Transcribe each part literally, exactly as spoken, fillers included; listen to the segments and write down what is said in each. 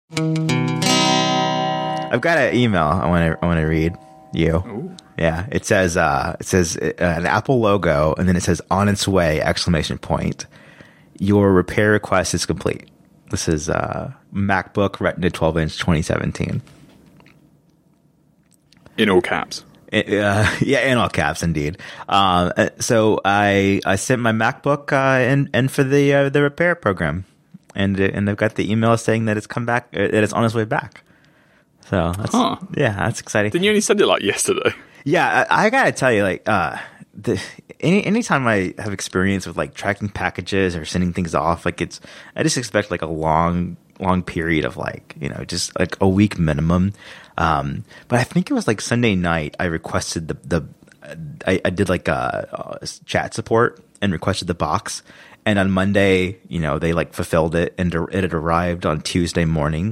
I've got an email I want to I want to read you. Ooh. Yeah, it says uh, it says uh, an Apple logo, and then it says "on its way!" exclamation point. Your repair request is complete. This is uh, MacBook Retina twelve inch twenty seventeen. In all caps. It, uh, yeah, in all caps, indeed. Um, uh, so I I sent my MacBook uh, in in for the uh, the repair program, and and they've got the email saying that it's come back, that it's on its way back. So that's, huh. yeah, that's exciting. Didn't you only send it like yesterday? Yeah, I, I gotta tell you, like, uh, the any anytime I have experience with like tracking packages or sending things off, like it's I just expect like a long long period of like, you know, just like a week minimum. Um, but I think it was like Sunday night I requested the the I, I did like a, a chat support and requested the box, and on Monday, you know, they like fulfilled it, and it had arrived on Tuesday morning,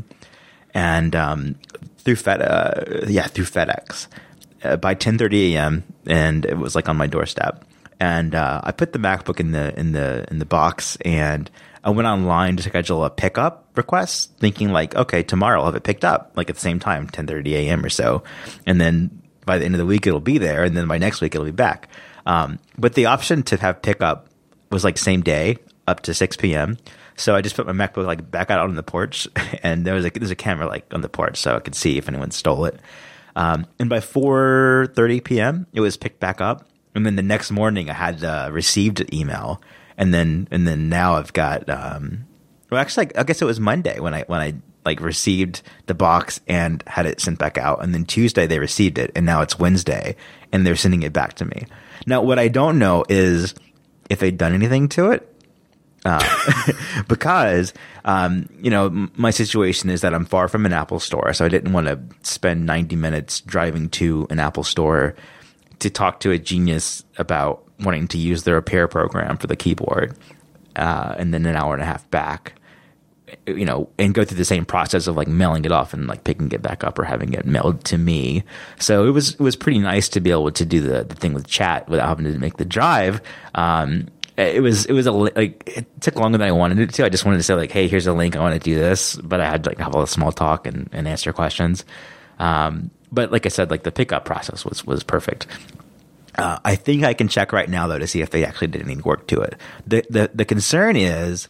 and um, through Fed uh, yeah through FedEx. Uh, by ten thirty a.m. and it was like on my doorstep, and uh, I put the MacBook in the in the in the box, and I went online to schedule a pickup request, thinking like, okay, tomorrow I'll have it picked up like at the same time, ten thirty a.m. or so, and then by the end of the week it'll be there, and then by next week it'll be back. Um, but the option to have pickup was like same day up to six p.m. So I just put my MacBook like back out on the porch, and there was a there's a camera like on the porch, so I could see if anyone stole it. Um, and by four thirty p.m., it was picked back up. And then the next morning, I had uh, received an email. And then and then now I've got um, well, actually, I guess it was Monday when I when I like received the box and had it sent back out. And then Tuesday they received it, and now it's Wednesday, and they're sending it back to me. Now, what I don't know is if they've done anything to it. Uh, because, um, you know, m- my situation is that I'm far from an Apple store, so I didn't want to spend ninety minutes driving to an Apple store to talk to a genius about wanting to use the repair program for the keyboard, uh, and then an hour and a half back, you know, and go through the same process of like mailing it off and like picking it back up or having it mailed to me. So it was it was pretty nice to be able to do the, the thing with chat without having to make the drive. Um, It was, it was a, like, it took longer than I wanted it to. I just wanted to say like, hey, here's a link. I want to do this. But I had to like have a little small talk and, and answer questions. Um, but like I said, like the pickup process was, was perfect. Uh, I think I can check right now though to see if they actually did any work to it. The, the, the concern is,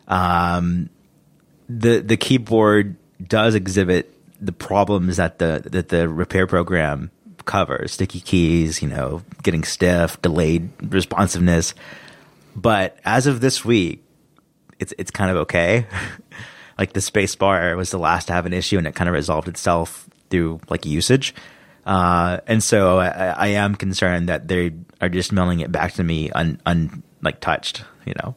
um, the, the keyboard does exhibit the problems that the, that the repair program covers. Sticky keys, you know, getting stiff, delayed responsiveness. But as of this week, it's it's kind of okay. Like the space bar was the last to have an issue, and it kind of resolved itself through like usage. Uh, and so I, I am concerned that they are just mailing it back to me un, un like touched, you know.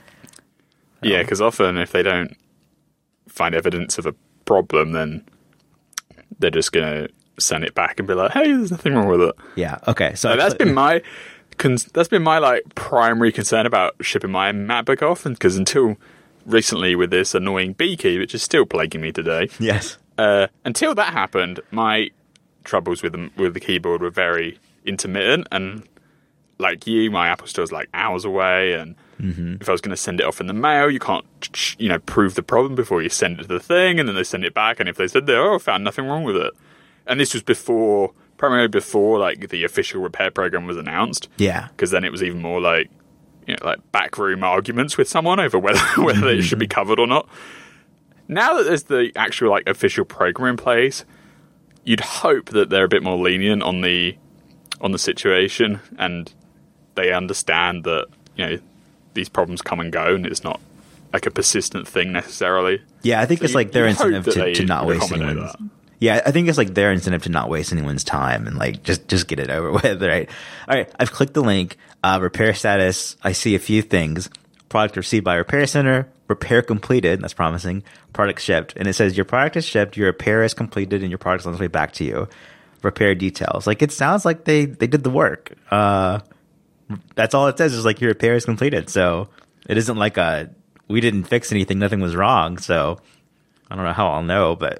Yeah, because often if they don't find evidence of a problem, then they're just going to send it back and be like, "Hey, there's nothing wrong with it." Yeah. Okay. So so that's been my. That's been my like primary concern about shipping my MacBook off, and because until recently with this annoying B key, which is still plaguing me today. Yes. Uh, until that happened, my troubles with the, with the keyboard were very intermittent, and like you, my Apple Store is like hours away, and mm-hmm. if I was going to send it off in the mail, you can't, you know, prove the problem before you send it to the thing, and then they send it back, and if they said they oh, found nothing wrong with it, and this was before. Primarily before like the official repair program was announced. Yeah. Because then it was even more like, you know, like backroom arguments with someone over whether whether it should be covered or not. Now that there's the actual like official program in place, you'd hope that they're a bit more lenient on the on the situation, and they understand that, you know, these problems come and go, and it's not like a persistent thing necessarily. Yeah, I think so it's you, like their incentive to, they to not waste anyone's. That. Yeah, I think it's like their incentive to not waste anyone's time and like just, just get it over with, right? All right, I've clicked the link. Uh, repair status. I see a few things. Product received by repair center. Repair completed. That's promising. Product shipped, and it says your product is shipped. Your repair is completed, and your product's on its way back to you. Repair details. Like it sounds like they they did the work. Uh, that's all it says is like your repair is completed. So it isn't like a we didn't fix anything. Nothing was wrong. So I don't know how I'll know, but.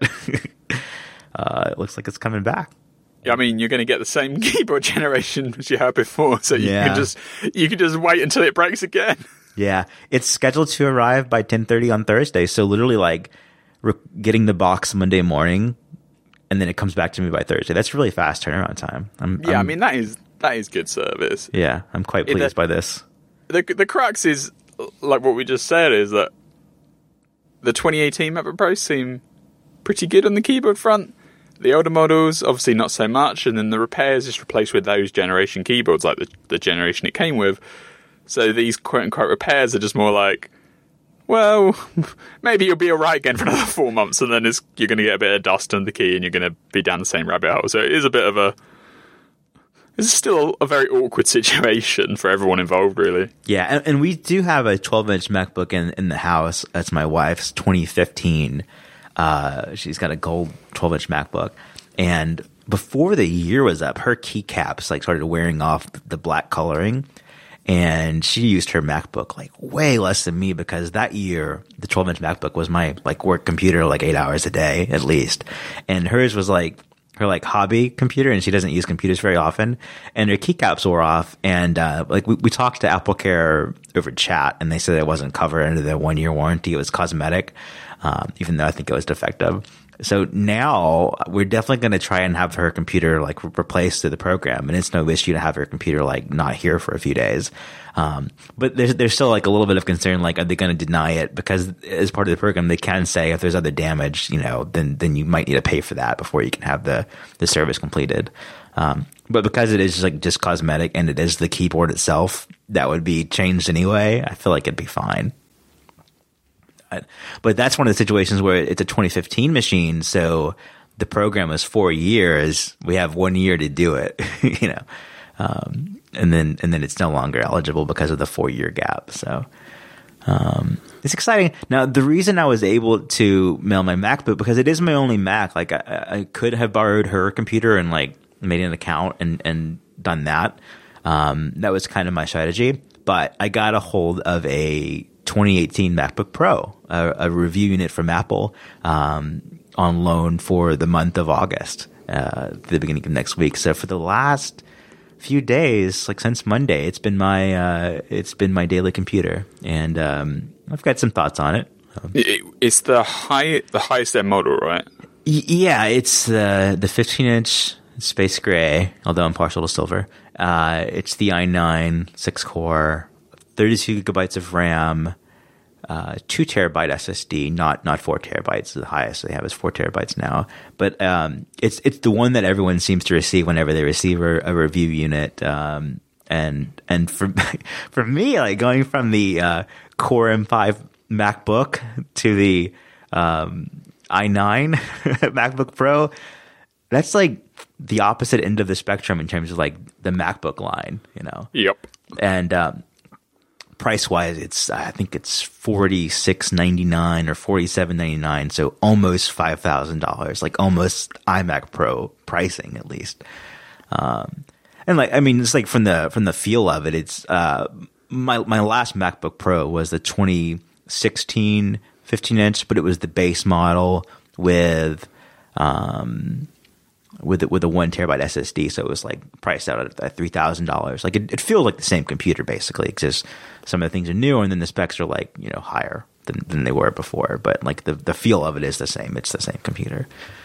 Uh, it looks like it's coming back. I mean, you're going to get the same keyboard generation as you had before, so you yeah. can just you can just wait until it breaks again. Yeah, it's scheduled to arrive by ten thirty on Thursday. So literally, like re- getting the box Monday morning, and then it comes back to me by Thursday. That's really fast turnaround time. I'm, Yeah, I'm, I mean that is that is good service. yeah, I'm quite It- pleased the- by this. The the crux is like what we just said is that the twenty eighteen MacBook Pros seem pretty good on the keyboard front. The older models, obviously not so much, and then the repairs just replaced with those generation keyboards, like the, the generation it came with. So these quote-unquote repairs are just more like, well, maybe you'll be alright again for another four months, and then it's, you're going to get a bit of dust on the key, and you're going to be down the same rabbit hole. So it is a bit of a... It's still a very awkward situation for everyone involved, really. Yeah, and, and we do have a twelve-inch MacBook in, in the house. That's my wife's twenty fifteen. Uh, she's got a gold twelve-inch MacBook. And before the year was up, her keycaps like started wearing off the black coloring. And she used her MacBook like way less than me because that year, the twelve-inch MacBook was my like work computer like eight hours a day at least. And hers was like her like hobby computer, and she doesn't use computers very often, and her keycaps wore off. And uh, like we, we talked to AppleCare over chat, and they said it wasn't covered under the one year warranty. It was cosmetic, um, even though I think it was defective. So now we're definitely going to try and have her computer like re- replaced through the program, and it's no issue to have her computer like not here for a few days. Um, but there's there's still like a little bit of concern, like are they going to deny it? Because as part of the program, they can say if there's other damage, you know, then then you might need to pay for that before you can have the the service completed. Um, but because it is just like just cosmetic and it is the keyboard itself that would be changed anyway, I feel like it'd be fine. But that's one of the situations where it's a twenty fifteen machine, so the program is four years. We have one year to do it, you know, um, and then and then it's no longer eligible because of the four year gap. So um, it's exciting. Now, the reason I was able to mail my MacBook because it is my only Mac. Like I, I could have borrowed her computer and like made an account and and done that. Um, that was kind of my strategy. But I got a hold of a twenty eighteen MacBook Pro, a, a review unit from Apple, um, on loan for the month of August, uh, the beginning of next week. So for the last few days, like since Monday, it's been my uh, it's been my daily computer, and um, I've got some thoughts on it. Um, It, it's the high the highest end model, right? y- yeah, it's the the fifteen inch space gray, although I'm partial to silver. Uh, it's the i nine six core, thirty-two gigabytes of RAM. Uh, two terabyte S S D, not not four terabytes. The highest they have is four terabytes now. But um, it's it's the one that everyone seems to receive whenever they receive a, a review unit. Um, and and for for me, like going from the uh, Core M five MacBook to the um, i nine MacBook Pro, that's like the opposite end of the spectrum in terms of like the MacBook line, you know. Yep. And um, price wise, it's I think it's forty six ninety nine or forty seven ninety nine, so almost five thousand dollars, like almost iMac Pro pricing at least. Um, and like I mean, it's like from the from the feel of it, it's uh, my my last MacBook Pro was the twenty sixteen fifteen inch, but it was the base model with um. with with a one terabyte S S D, so it was like priced out at, at three thousand dollars. Like it, it feels like the same computer basically. It's just some of the things are new, and then the specs are like you know higher than, than they were before. But like the the feel of it is the same. It's the same computer.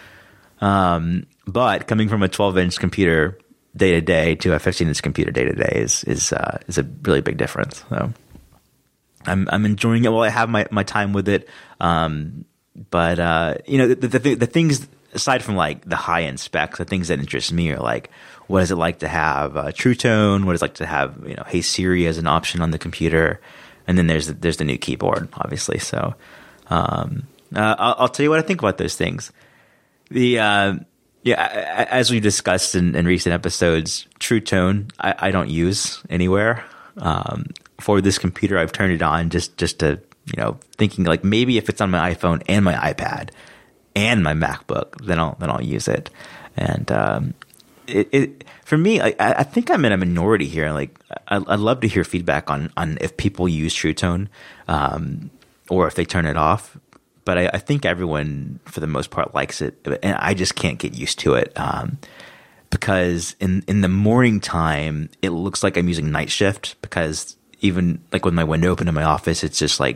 Um, but coming from a twelve inch computer day to day to a fifteen inch computer day to day is is uh, is a really big difference. So I'm I'm enjoying it while I have my, my time with it. Um, but uh, you know the, the the things. Aside from like the high end specs, the things that interest me are like, what is it like to have uh, True Tone? What is it like to have you know Hey Siri as an option on the computer? And then there's the, there's the new keyboard, obviously. So um, uh, I'll, I'll tell you what I think about those things. The uh, yeah, as we discussed in, in recent episodes, True Tone I, I don't use anywhere. Um, for this computer, I've turned it on just just to you know thinking like maybe if it's on my iPhone and my iPad and my MacBook, then I'll then I'll use it. And um, it, it for me, I, I think I'm in a minority here. Like I, I'd love to hear feedback on on if people use True Tone um, or if they turn it off. But I, I think everyone, for the most part, likes it, and I just can't get used to it um, because in in the morning time, it looks like I'm using night shift because even like with my window open in my office, it's just like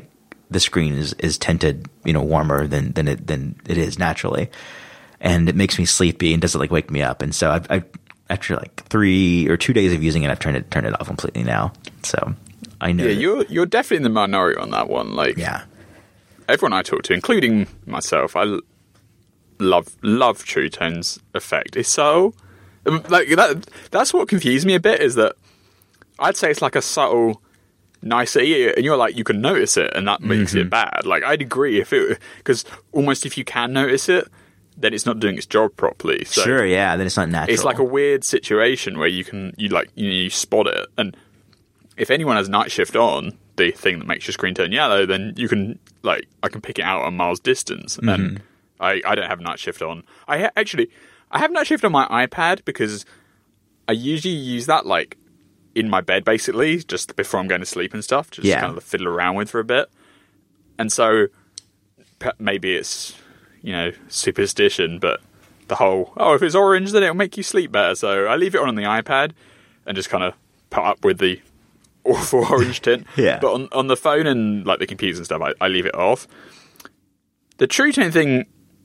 the screen is, is tinted, you know, warmer than than it than it is naturally, and it makes me sleepy and doesn't like wake me up. And so I've, I've after like three or two days of using it, I've turned it turned it off completely now. So I know. Yeah, that, you're you're definitely in the minority on that one. Like, yeah, everyone I talk to, including myself, I l- love love True Tone's effect. It's so like that. That's what confused me a bit. Is that I'd say it's like a subtle nicety, and you're like, you can notice it, and that makes mm-hmm. it bad. Like, I'd agree if it, because almost if you can notice it, then it's not doing its job properly. So sure, yeah, then it's not natural. It's like a weird situation where you can, you like, you know, you spot it, and if anyone has night shift on, the thing that makes your screen turn yellow, then you can, like, I can pick it out a miles distance, mm-hmm. and I, I don't have night shift on. I ha- actually, I have night shift on my iPad because I usually use that, like, in my bed, basically, just before I'm going to sleep and stuff, just yeah. kind of fiddle around with for a bit. And so maybe it's, you know, superstition, but the whole, oh, if it's orange, then it'll make you sleep better. So I leave it on on the iPad and just kind of put up with the awful orange tint. yeah. But on, on the phone and like the computers and stuff, I, I leave it off. The True Tone thing,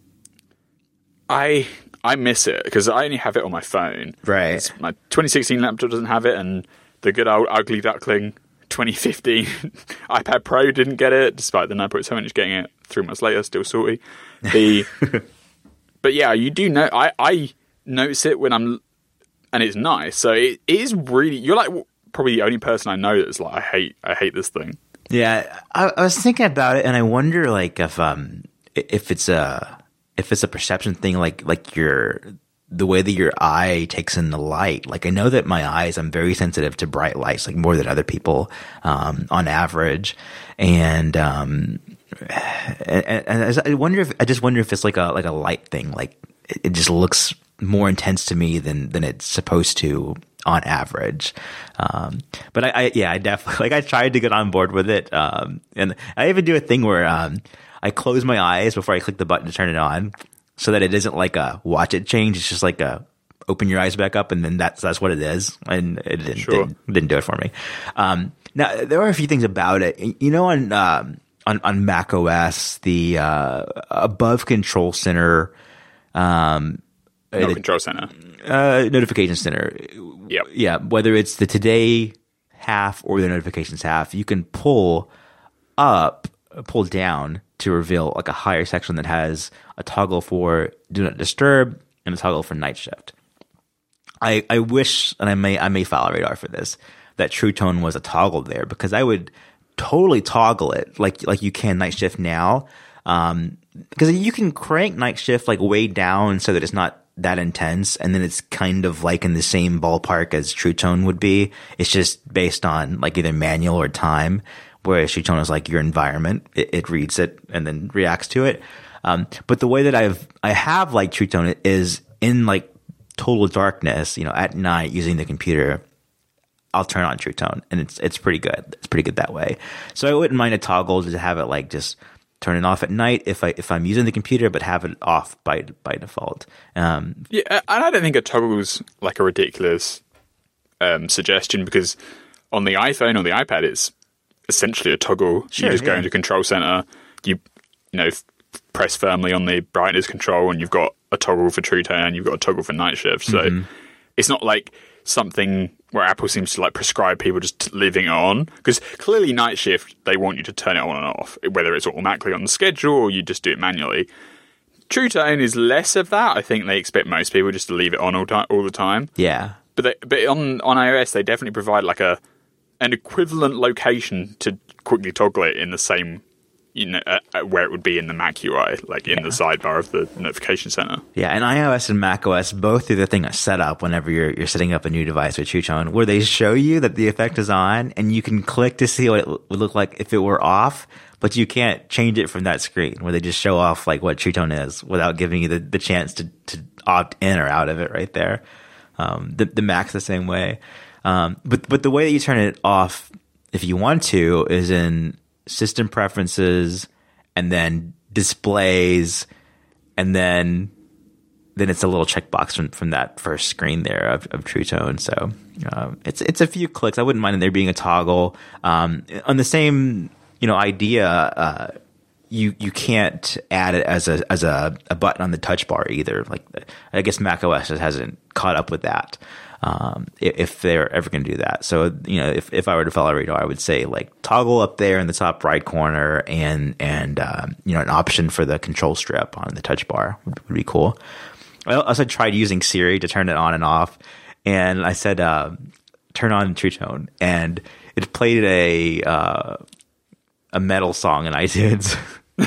I... I miss it because I only have it on my phone. Right. It's, my twenty sixteen laptop doesn't have it, and the good old ugly duckling twenty fifteen iPad Pro didn't get it, despite the nine point seven inch getting it three months later, still salty. The, but yeah, you do know. I, I notice it when I'm, and it's nice. So it, it is really. You're like probably the only person I know that's like, I hate, I hate this thing. Yeah, I, I was thinking about it, and I wonder like if um if it's a. if it's a perception thing, like, like your, the way that your eye takes in the light. Like, I know that my eyes, I'm very sensitive to bright lights, like more than other people, um, on average. And, um, and, and I wonder if, I just wonder if it's like a, like a light thing. Like, it, it just looks more intense to me than, than it's supposed to on average. Um, but I, I, yeah, I definitely, like, I tried to get on board with it. Um, and I even do a thing where, um, I close my eyes before I click the button to turn it on, so that it isn't like a watch it change. It's just like a open your eyes back up, and then that's that's what it is. And it didn't sure. didn't, didn't do it for me. Um, now there are a few things about it. You know, on um, on on Mac O S, the uh, above Control Center, um, no the, Control Center, uh, Notification Center. Yep. Yeah, whether it's the Today half or the Notifications half, you can pull up, pull down to reveal like a higher section that has a toggle for Do Not Disturb and a toggle for Night Shift. I I wish, and I may I may file a radar for this, that True Tone was a toggle there, because I would totally toggle it like like you can Night Shift now, um, because you can crank Night Shift like way down so that it's not that intense, and then it's kind of like in the same ballpark as True Tone would be. It's just based on like either manual or time. Whereas True Tone is like your environment. It, it reads it and then reacts to it. Um, but the way that I've, I have like True Tone is in like total darkness, you know, at night using the computer, I'll turn on True Tone, and it's, it's pretty good. It's pretty good that way. So I wouldn't mind a toggle to have it like just turn it off at night if I, if I'm using the computer, but have it off by, by default. Um, yeah. And I don't think a toggle is like a ridiculous, um, suggestion, because on the iPhone or the iPad, it's essentially a toggle. Sure, you just yeah. go into Control Center, you you know f- press firmly on the brightness control, and you've got a toggle for True Tone, and you've got a toggle for Night Shift. So mm-hmm. it's not like something where Apple seems to like prescribe people just leaving it on, because clearly Night Shift, they want you to turn it on and off, whether it's automatically on the schedule or you just do it manually. True Tone is less of that. I think they expect most people just to leave it on all, time, all the time. Yeah, but they, but on on iOS they definitely provide like a an equivalent location to quickly toggle it in the same, you know, uh, where it would be in the Mac U I, like in yeah. the sidebar of the notification center. Yeah, and iOS and macOS both do the thing of setup whenever you're you're setting up a new device with True Tone, where they show you that the effect is on, and you can click to see what it would look like if it were off, but you can't change it from that screen, where they just show off like what True Tone is without giving you the, the chance to, to opt in or out of it right there. Um, the, the Mac's the same way. Um, but, but the way that you turn it off, if you want to, is in System Preferences, and then Displays, and then, then it's a little checkbox from, from that first screen there of, of True Tone. So, um, it's, it's a few clicks. I wouldn't mind there being a toggle. Um, on the same, you know, IDEA, uh, you you can't add it as a as a, a button on the touch bar either. Like, I guess macOS hasn't caught up with that. Um, if they're ever going to do that. So, you know, if, if I were to follow Radar, I would say like toggle up there in the top right corner and, and, um, you know, an option for the control strip on the touch bar would, would be cool. I also tried using Siri to turn it on and off. And I said, uh, turn on True Tone, and it played a, uh, a metal song in iTunes.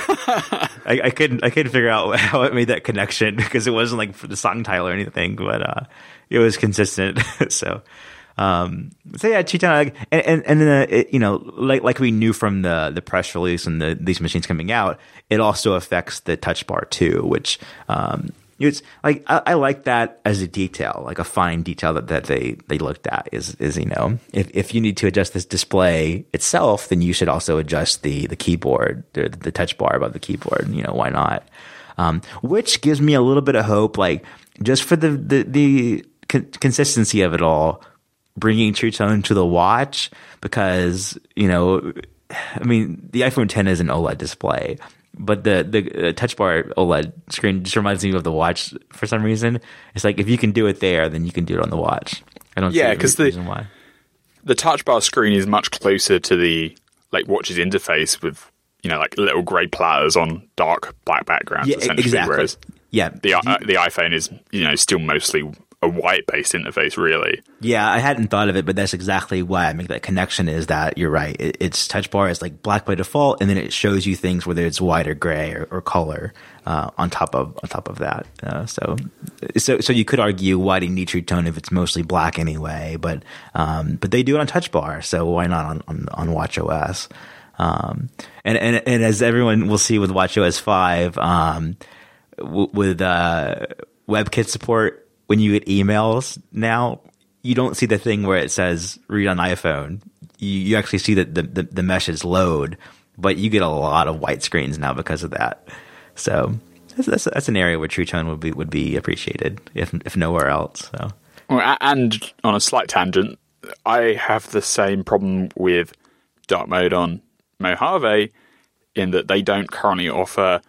I, I couldn't, I couldn't figure out how it made that connection because it wasn't like for the song title or anything, but, uh, it was consistent. so, um, so yeah, True Tone, and, and, and then, uh, it, you know, like, like we knew from the, the press release and the, these machines coming out, it also affects the touch bar too, which, um, it's like, I, I like that as a detail, like a fine detail that, that they, they looked at is, is, you know, if, if you need to adjust this display itself, then you should also adjust the, the keyboard, the, the touch bar above the keyboard, you know, why not? Um, which gives me a little bit of hope, like just for the, the, the, Con- consistency of it all, bringing True Tone to the watch, because, you know, I mean, the iPhone ten is an OLED display, but the the uh, touch bar OLED screen just reminds me of the watch for some reason. It's like, if you can do it there, then you can do it on the watch. I don't yeah, see because the the reason why. The touch bar screen is much closer to the like watch's interface with, you know, like little grey platters on dark black backgrounds, Yeah, essentially. exactly. Whereas yeah, the uh, the iPhone is, you know, still mostly a white-based interface, really. Yeah, I hadn't thought of it, but that's exactly why I make that connection, is that you're right. It, its touch bar is like black by default, and then it shows you things whether it's white or gray or, or color uh, on top of on top of that. Uh, so, so so you could argue, why do you need True Tone if it's mostly black anyway? But um, but they do it on touch bar, so why not on on, on watchOS? Um, and, and and as everyone will see with watchOS five, um, w- with uh, WebKit support, when you get emails now, you don't see the thing where it says read on iPhone. You, you actually see that the, the, the message load, but you get a lot of white screens now because of that. So that's, that's, that's an area where True Tone would be would be appreciated, if if nowhere else. So, well, and on a slight tangent, I have the same problem with dark mode on Mojave, in that they don't currently offer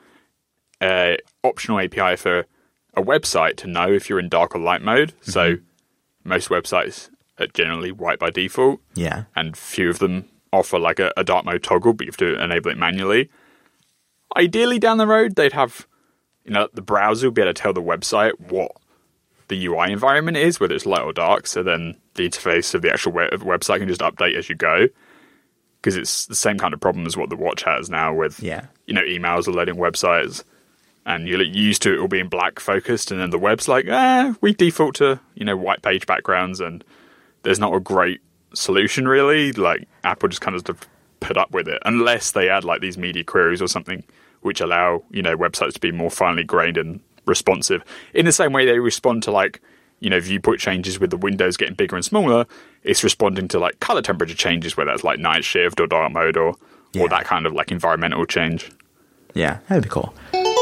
an optional A P I for a website to know if you're in dark or light mode. Mm-hmm. So most websites are generally white by default. Yeah. And few of them offer like a, a dark mode toggle, but you have to enable it manually. Ideally down the road, they'd have, you know, the browser would be able to tell the website what the U I environment is, whether it's light or dark. So then the interface of the actual web- website can just update as you go. Because it's the same kind of problem as what the watch has now with, yeah. you know, emails are loading websites. And you're used to it all being black focused, and then the web's like, ah, we default to, you know, white page backgrounds, and there's not a great solution really. Like, Apple just kind of put up with it, unless they add like these media queries or something which allow, you know, websites to be more finely grained and responsive. In the same way they respond to, like, you know, viewport changes with the windows getting bigger and smaller, it's responding to like color temperature changes, whether that's like night shift or dark mode or yeah. or that kind of like environmental change. Yeah, that'd be cool.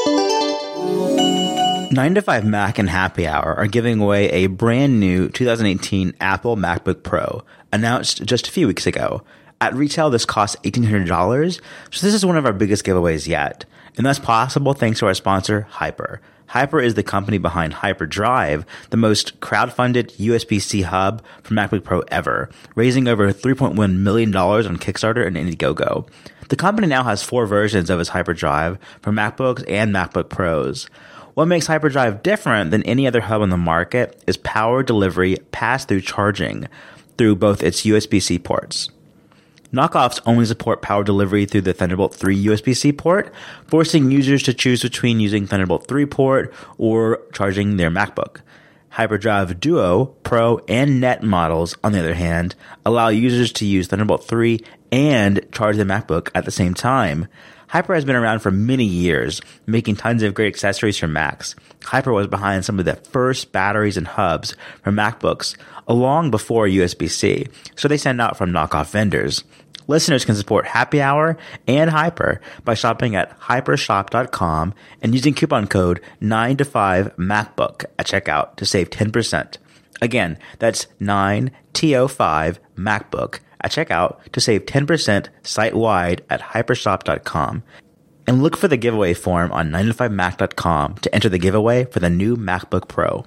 nine to five Mac and Happy Hour are giving away a brand new two thousand eighteen Apple MacBook Pro, announced just a few weeks ago. At retail, this costs eighteen hundred dollars, so this is one of our biggest giveaways yet. And that's possible thanks to our sponsor, Hyper. Hyper is the company behind HyperDrive, the most crowdfunded U S B-C hub for MacBook Pro ever, raising over three point one million dollars on Kickstarter and Indiegogo. The company now has four versions of its HyperDrive for MacBooks and MacBook Pros. What makes HyperDrive different than any other hub on the market is power delivery pass-through charging through both its U S B-C ports. Knockoffs only support power delivery through the Thunderbolt three U S B-C port, forcing users to choose between using Thunderbolt three port or charging their MacBook. HyperDrive Duo, Pro, and Net models, on the other hand, allow users to use Thunderbolt three and charge their MacBook at the same time. Hyper has been around for many years, making tons of great accessories for Macs. Hyper was behind some of the first batteries and hubs for MacBooks, long before U S B-C, so they send out from knockoff vendors. Listeners can support Happy Hour and Hyper by shopping at hypershop dot com and using coupon code nine to five MacBook at checkout to save ten percent. Again, that's nine T O five MacBook at checkout to save ten percent site-wide at hypershop dot com. And look for the giveaway form on nine to five mac dot com to enter the giveaway for the new MacBook Pro.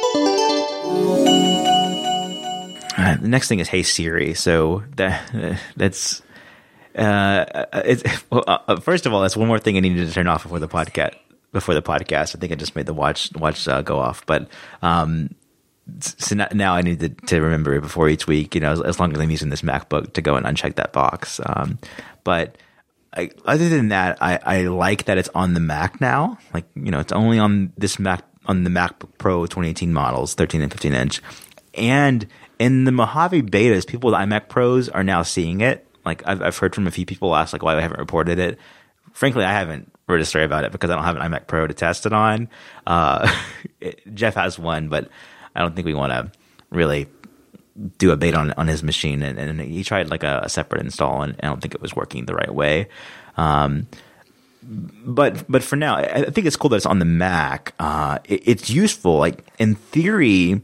Uh, the next thing is Hey Siri. So that uh, that's uh, it's well, uh, first of all, that's one more thing I needed to turn off before the podcast. Before the podcast, I think I just made the watch watch uh, go off. But um, so now I need to, to remember before each week. You know, as, as long as I'm using this MacBook to go and uncheck that box. Um, but I, other than that, I, I like that it's on the Mac now. Like, you know, it's only on this Mac on the MacBook Pro twenty eighteen models, thirteen and fifteen inch, and in the Mojave betas, people with iMac Pros are now seeing it. Like I've I've heard from a few people ask like why I haven't reported it. Frankly, I haven't wrote a story about it because I don't have an iMac Pro to test it on. Uh, it, Jeff has one, but I don't think we want to really do a beta on on his machine. And, and he tried like a, a separate install, and I don't think it was working the right way. Um, but but for now, I, I think it's cool that it's on the Mac. Uh, it, it's useful. Like in theory,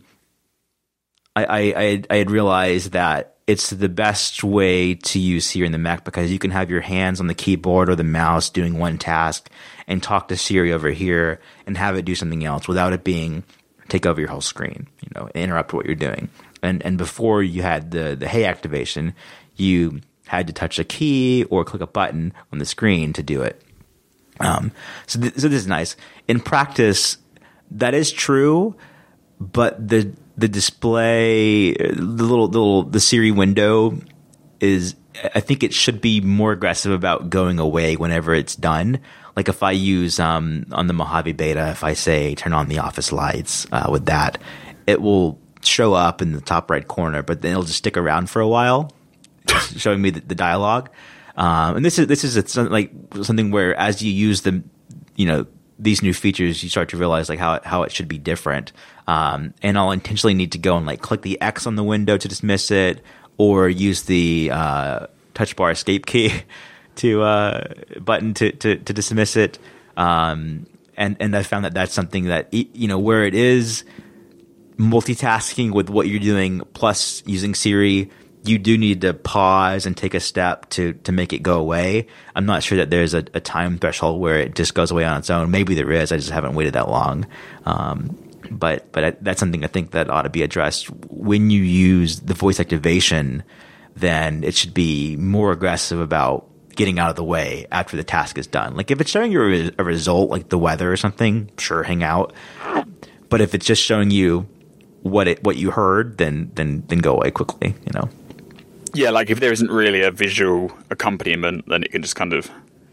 I I, I, I had realized that it's the best way to use Siri in the Mac because you can have your hands on the keyboard or the mouse doing one task and talk to Siri over here and have it do something else without it being take over your whole screen, you know, interrupt what you're doing. And and before you had the, the Hey activation, you had to touch a key or click a button on the screen to do it. Um, so, th- so this is nice. In practice, that is true, but the the display, the little, the little, the Siri window is, I think it should be more aggressive about going away whenever it's done. Like if I use, um, on the Mojave beta, if I say turn on the office lights, uh, with that, it will show up in the top right corner, but then it'll just stick around for a while, showing me the, the dialogue. Um, and this is, this is a, like something where as you use the, you know, these new features, you start to realize like how, how it should be different. Um, and I'll intentionally need to go and like click the X on the window to dismiss it, or use the uh, touch bar escape key to uh, button to, to, to dismiss it. Um, and and I found that that's something that, you know, where it is multitasking with what you're doing plus using Siri, you do need to pause and take a step to to make it go away. I'm not sure that there's a, a time threshold where it just goes away on its own. Maybe there is. I just haven't waited that long. Um, but but I, that's something I think that ought to be addressed. When you use the voice activation, then it should be more aggressive about getting out of the way after the task is done. Like if it's showing you a, a result, like the weather or something, sure, hang out. But if it's just showing you what it what you heard, then then then go away quickly. You know. Yeah, like if there isn't really a visual accompaniment, then it can just kind of,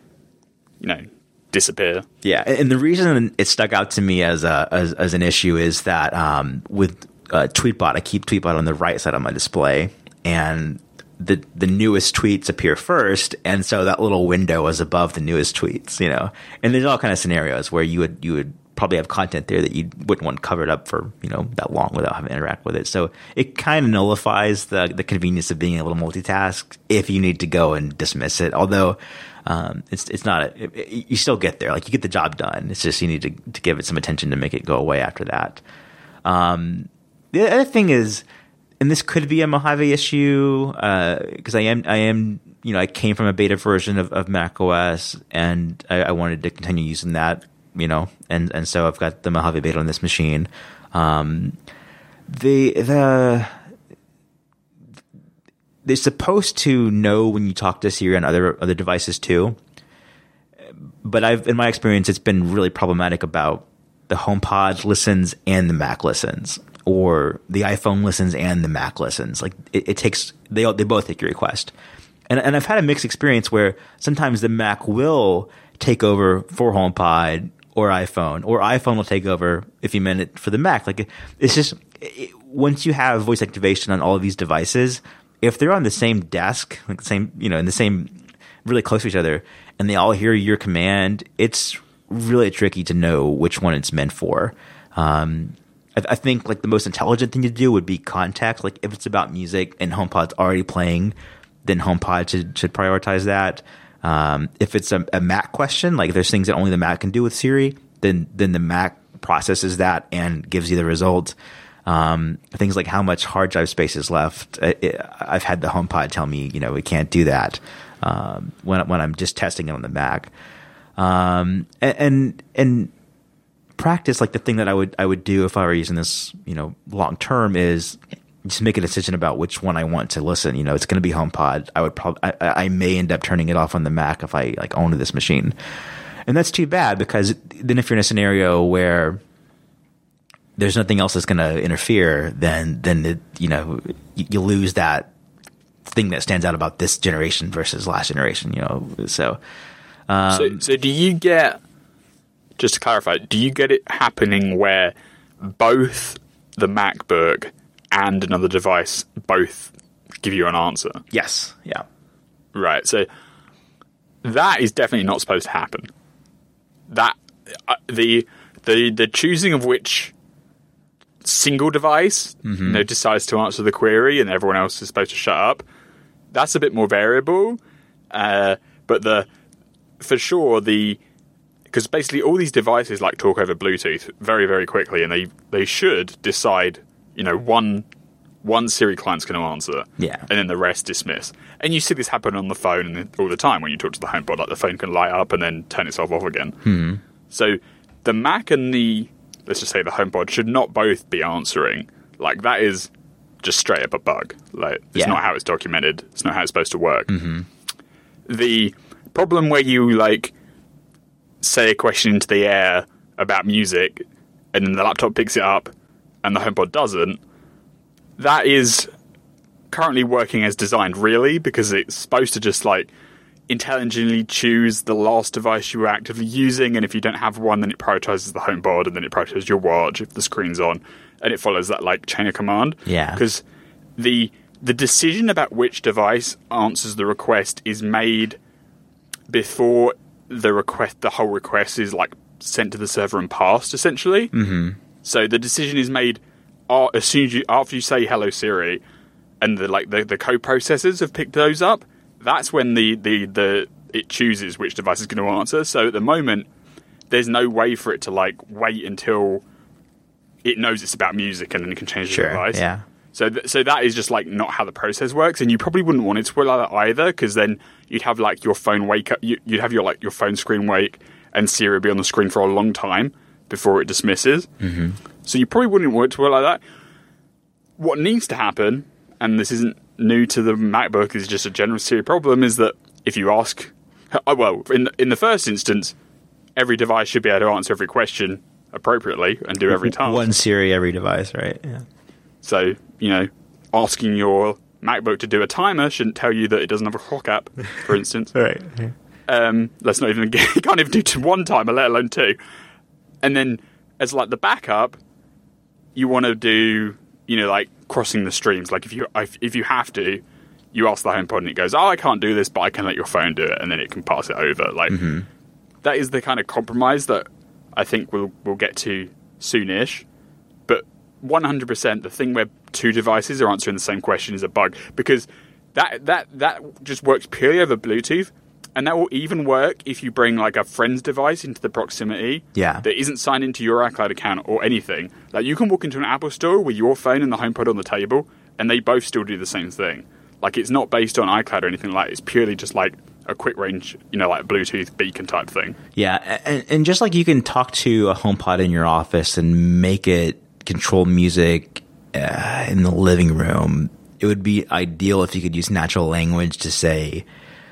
you know, disappear. Yeah, and the reason it stuck out to me as a as, as an issue is that um, with uh, Tweetbot, I keep Tweetbot on the right side of my display, and the the newest tweets appear first, and so that little window is above the newest tweets. You know, and there's all kind of scenarios where you would you would. probably have content there that you wouldn't want covered up for, you know, that long without having to interact with it. So it kind of nullifies the the convenience of being able to multitask if you need to go and dismiss it. Although um, it's it's not a, it, it, you still get there, like you get the job done. It's just you need to to give it some attention to make it go away after that. Um, the other thing is, and this could be a Mojave issue because uh, I am I am you know I came from a beta version of, of macOS, and I, I wanted to continue using that. You know, and, and so I've got the Mojave beta on this machine. Um, the the they're supposed to know when you talk to Siri on other other devices too, but I've in my experience it's been really problematic about the HomePod listens and the Mac listens, or the iPhone listens and the Mac listens. Like it, it takes they they both take your request, and and I've had a mixed experience where sometimes the Mac will take over for HomePod or iPhone, or iPhone will take over if you meant it for the Mac. Like it's just it, once you have voice activation on all of these devices, if they're on the same desk, like the same, you know, in the same, really close to each other, and they all hear your command, it's really tricky to know which one it's meant for. Um, I, I think like the most intelligent thing to do would be context. Like if it's about music and HomePod's already playing, then HomePod should should prioritize that. Um, if it's a, a Mac question, like if there's things that only the Mac can do with Siri, then then the Mac processes that and gives you the result. Um, things like how much hard drive space is left. I, it, I've had the HomePod tell me, you know, we can't do that um, when when I'm just testing it on the Mac. Um, and, and and practice, like the thing that I would I would do if I were using this, you know, long term is just make a decision about which one I want to listen. You know, it's going to be HomePod. I would probably I, I may end up turning it off on the Mac if I like own this machine, and that's too bad because then if you're in a scenario where there's nothing else that's going to interfere, then then it, you know you, you lose that thing that stands out about this generation versus last generation. You know, so um, so so do you get, just to clarify, do you get it happening where both the MacBook and another device both give you an answer? Yes. Yeah. Right. So that is definitely not supposed to happen. That uh, the the the choosing of which single device mm-hmm. you know, decides to answer the query and everyone else is supposed to shut up, that's a bit more variable. Uh, but the for sure the because basically all these devices like talk over Bluetooth very very quickly, and they they should decide, you know, one one Siri client's going to answer, yeah, and then the rest dismiss. And you see this happen on the phone all the time when you talk to the HomePod. Like the phone can light up and then turn itself off again. Hmm. So the Mac and the, let's just say the HomePod, should not both be answering. Like that is just straight up a bug. Like it's yeah. not how it's documented. It's not how it's supposed to work. Mm-hmm. The problem where you like say a question into the air about music, and then the laptop picks it up, and the HomePod doesn't. That is currently working as designed, really, because it's supposed to just like intelligently choose the last device you were actively using, and if you don't have one, then it prioritizes the HomePod, and then it prioritizes your watch if the screen's on, and it follows that like chain of command. Yeah. Because the the decision about which device answers the request is made before the request, the whole request is like sent to the server and passed, essentially. Mm-hmm. So the decision is made uh, as soon as you after you say "Hello Siri," and the like the, the co-processors have picked those up. That's when the, the, the it chooses which device is going to answer. So at the moment, there's no way for it to like wait until it knows it's about music and then it can change sure, the device. Yeah. So th- so that is just like not how the process works, and you probably wouldn't want it to work like that either, because then you'd have like your phone wake up, you, you'd have your like your phone screen wake, and Siri would be on the screen for a long time before it dismisses. Mm-hmm. So you probably wouldn't want it to work like that. What needs to happen, and this isn't new to the MacBook, is just a general Siri problem, is that if you ask, oh, well, in in the first instance, every device should be able to answer every question appropriately and do every task. One Siri every device, right? Yeah. So, you know, asking your MacBook to do a timer shouldn't tell you that it doesn't have a clock app, for instance. Right. Um, let's not even get, you can't even do to one timer, let alone two. And then, as like the backup, you want to do, you know, like crossing the streams. Like if you if, if you have to, you ask the HomePod and it goes, "Oh, I can't do this, but I can let your phone do it," and then it can pass it over. Like mm-hmm. that is the kind of compromise that I think we'll we'll get to soonish. But one hundred percent, the thing where two devices are answering the same question is a bug, because that that that just works purely over Bluetooth. And that will even work if you bring like a friend's device into the proximity yeah. that isn't signed into your iCloud account or anything. Like you can walk into an Apple store with your phone and the HomePod on the table, and they both still do the same thing. Like it's not based on iCloud or anything like that. It's purely just like a quick range, you know, like Bluetooth beacon type thing. Yeah, and, and just like you can talk to a HomePod in your office and make it control music uh, in the living room, it would be ideal if you could use natural language to say,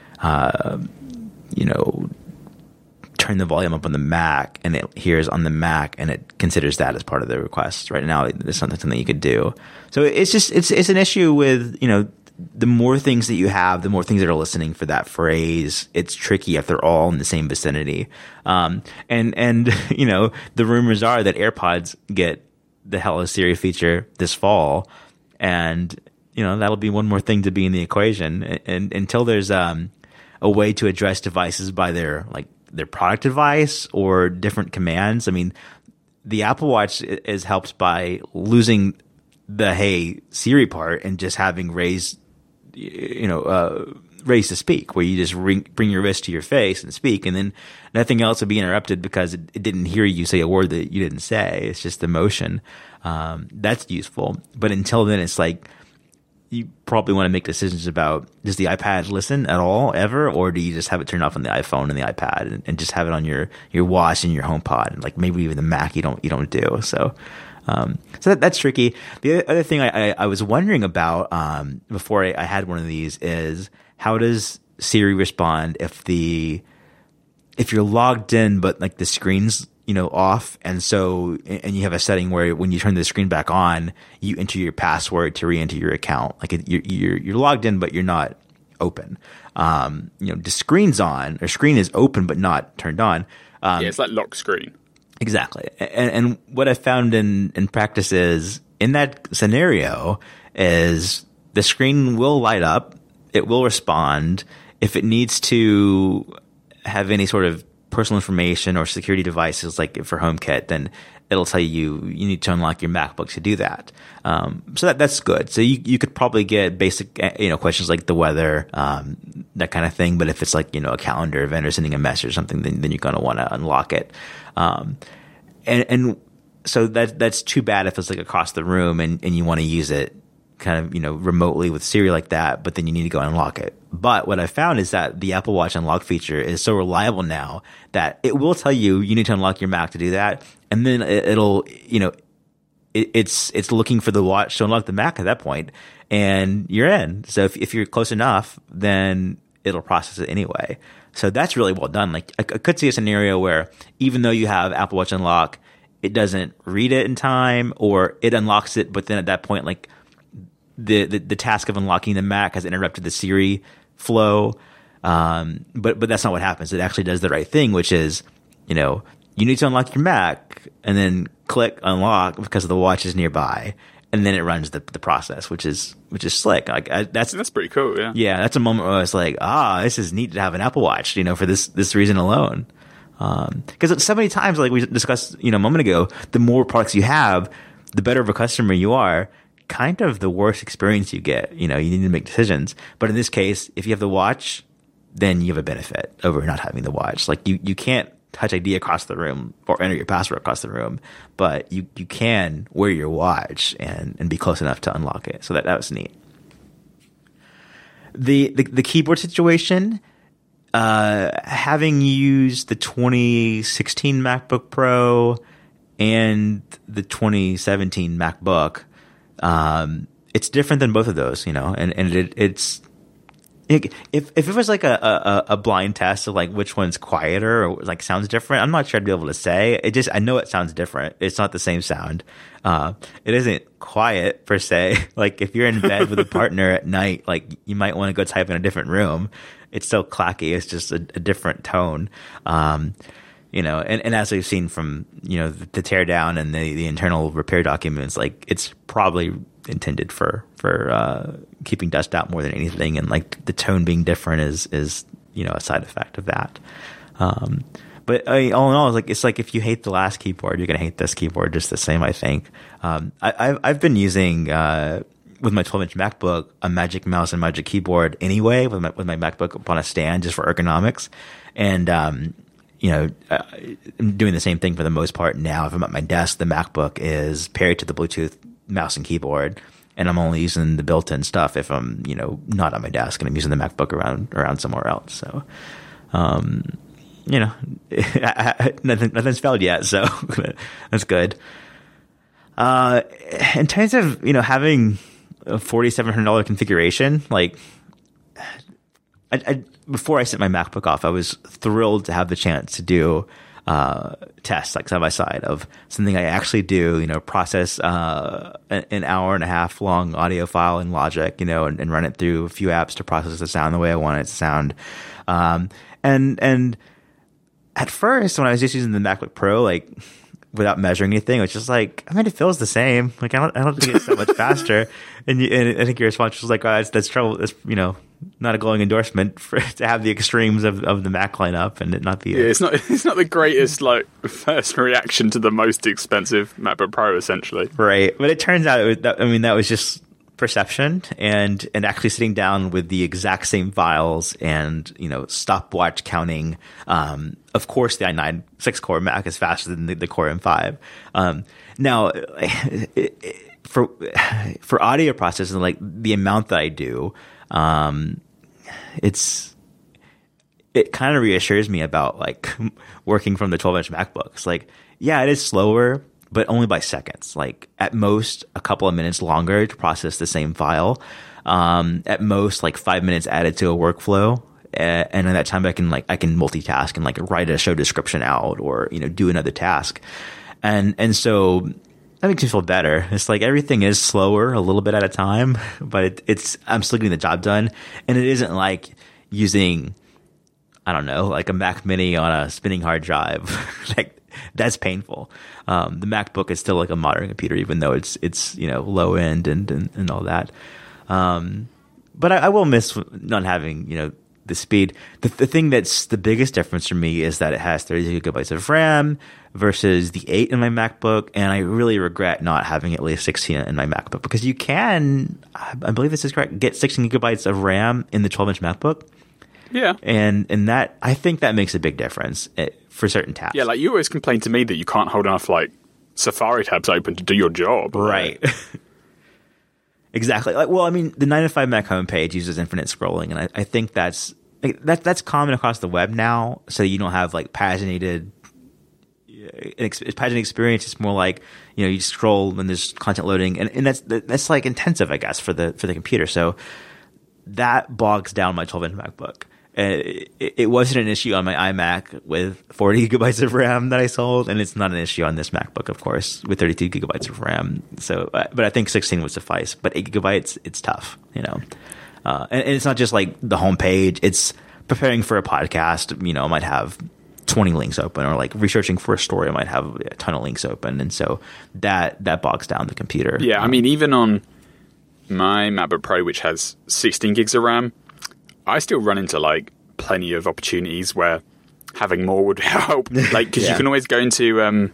Uh, you know, turn the volume up on the Mac, and it hears on the Mac, and it considers that as part of the request. Right now, it's not something you could do. So it's just it's it's an issue with, you know, the more things that you have, the more things that are listening for that phrase. It's tricky if they're all in the same vicinity. Um, and and you know, the rumors are that AirPods get the Hello Siri feature this fall, and you know that'll be one more thing to be in the equation. And, and until there's um. a way to address devices by their like their product device or different commands. I mean, the Apple Watch is helped by losing the "Hey Siri" part and just having raised, you know, uh, raise to speak, where you just ring, bring your wrist to your face and speak, and then nothing else would be interrupted because it, it didn't hear you say a word that you didn't say. It's just the motion. Um, that's useful. But until then, it's like you probably want to make decisions about, does the iPad listen at all ever, or do you just have it turned off on the iPhone and the iPad and, and just have it on your, your watch and your HomePod, and like maybe even the Mac you don't you don't do. So um, so that, that's tricky. The other thing I, I, I was wondering about um, before I, I had one of these is, how does Siri respond if the if you're logged in but like the screen's, you know, off, and so and you have a setting where when you turn the screen back on, you enter your password to re-enter your account. Like it, you're, you're you're logged in but you're not open. Um, you know, the screen's on, or screen is open but not turned on. Um, yeah, it's like lock screen. Exactly. And, and what I found in in practice is, in that scenario, is the screen will light up. It will respond. If it needs to have any sort of personal information or security devices, like for HomeKit, then it'll tell you you need to unlock your MacBook to do that. Um, so that that's good. So you you could probably get basic, you know, questions like the weather, um, that kind of thing. But if it's like, you know, a calendar event or sending a message or something, then, then you're going to want to unlock it. Um, and and so that that's too bad if it's like across the room and, and you want to use it kind of, you know, remotely with Siri like that, but then you need to go and unlock it. But what I found is that the Apple Watch unlock feature is so reliable now that it will tell you you need to unlock your Mac to do that, and then it, it'll, you know, it, it's it's looking for the watch to unlock the Mac at that point, and you're in. So if if you're close enough, then it'll process it anyway. So that's really well done. Like I, I could see a scenario where even though you have Apple Watch unlock, it doesn't read it in time, or it unlocks it, but then at that point, like The, the the task of unlocking the Mac has interrupted the Siri flow, um, but but that's not what happens. It actually does the right thing, which is, you know, you need to unlock your Mac, and then click unlock because the watch is nearby, and then it runs the the process, which is which is slick. Like I, that's that's pretty cool. Yeah, yeah, that's a moment where I was like, ah, this is neat to have an Apple Watch, you know, for this this reason alone. Because um, so many times, like we discussed, you know, a moment ago, the more products you have, the better of a customer you are. Kind of the worst experience you get. You know, you need to make decisions. But in this case, if you have the watch, then you have a benefit over not having the watch. Like you, you can't touch I D across the room or enter your password across the room, but you, you can wear your watch and, and be close enough to unlock it. So that, that was neat. The, the, the keyboard situation, uh, having used the twenty sixteen MacBook Pro and the twenty seventeen MacBook, Um, it's different than both of those, you know, and, and it, it's, it, if, if it was like a, a, a blind test of like which one's quieter or like sounds different, I'm not sure I'd be able to say. It just, I know it sounds different. It's not the same sound. Uh, it isn't quiet per se. Like if you're in bed with a partner at night, like you might want to go type in a different room. It's still clacky. It's just a, a different tone. Um, You know, and, and as we've seen from, you know, the, the tear down and the, the internal repair documents, like it's probably intended for, for, uh, keeping dust out more than anything. And like the tone being different is, is, you know, a side effect of that. Um, but I mean, all in all, it's like, it's like if you hate the last keyboard, you're going to hate this keyboard just the same, I think. Um, I, I've, I've been using, uh, with my twelve inch MacBook, a Magic Mouse and Magic Keyboard anyway, with my, with my MacBook upon a stand just for ergonomics. And, um, you know, uh, I'm doing the same thing for the most part now. If I'm at my desk, the MacBook is paired to the Bluetooth mouse and keyboard, and I'm only using the built-in stuff if I'm, you know, not at my desk and I'm using the MacBook around around somewhere else. So, um, you know, I, I, nothing, nothing's failed yet, so that's good. Uh, in terms of, you know, having a forty-seven hundred dollars configuration, like, I, I before I sent my MacBook off, I was thrilled to have the chance to do uh, tests like side by side of something I actually do, you know, process uh, an, an hour and a half long audio file in Logic, you know, and, and run it through a few apps to process the sound the way I want it to sound. Um, and and at first, when I was just using the MacBook Pro, like without measuring anything, it's just like, I mean, it feels the same. Like I don't, I don't think it's so much faster. And, you, and I think your response was like, oh, that's, that's trouble. That's, you know, not a glowing endorsement for to have the extremes of, of the Mac lineup and it not be. Yeah, it's not. It's not the greatest like first reaction to the most expensive MacBook Pro, essentially. Right, but it turns out, it was, that, I mean, that was just perception and and actually sitting down with the exact same files and, you know, stopwatch counting. Um, of course, the i nine six core Mac is faster than the, the Core M five. Um, now, it, it, for for audio processing, like the amount that I do, um, it's it kind of reassures me about like working from the twelve inch MacBooks. Like, yeah, it is slower, but only by seconds. Like at most a couple of minutes longer to process the same file. Um, at most like five minutes added to a workflow. Uh, and in that time I can like, I can multitask and like write a show description out or, you know, do another task. And, and so that makes me feel better. It's like everything is slower a little bit at a time, but it, it's, I'm still getting the job done. And it isn't like using, I don't know, like a Mac Mini on a spinning hard drive. Like that's painful. Um, the MacBook is still like a modern computer, even though it's, it's, you know, low end and, and, and all that. Um, but I, I will miss not having, you know, the speed. The, the thing that's the biggest difference for me is that it has thirty gigabytes of RAM versus the eight in my MacBook, and I really regret not having at least sixteen in my MacBook, because you can, I believe this is correct, get sixteen gigabytes of RAM in the twelve inch MacBook. Yeah. And and that, I think that makes a big difference for certain tasks. Yeah, like you always complain to me that you can't hold enough like Safari tabs open to do your job. Right. Exactly. Like, well, I mean, the nine to five Mac homepage uses infinite scrolling, and I, I think that's like, that that's common across the web now. So you don't have like paginated paginated experience. It's more like, you know, you scroll and there's content loading, and, and that's that's like intensive, I guess, for the for the computer. So that bogs down my twelve inch MacBook. It, it, it wasn't an issue on my iMac with forty gigabytes of RAM that I sold, and it's not an issue on this MacBook, of course, with thirty-two gigabytes of RAM. So, but I think sixteen would suffice. But eight gigabytes, it's tough, you know. Uh, and, and it's not just like the homepage; it's preparing for a podcast. You know, I might have twenty links open, or like researching for a story, I might have a ton of links open, and so that that bogs down the computer. Yeah, I mean, even on my MacBook Pro, which has sixteen gigs of RAM, I still run into like plenty of opportunities where having more would help. Like, because yeah. you can always go into um,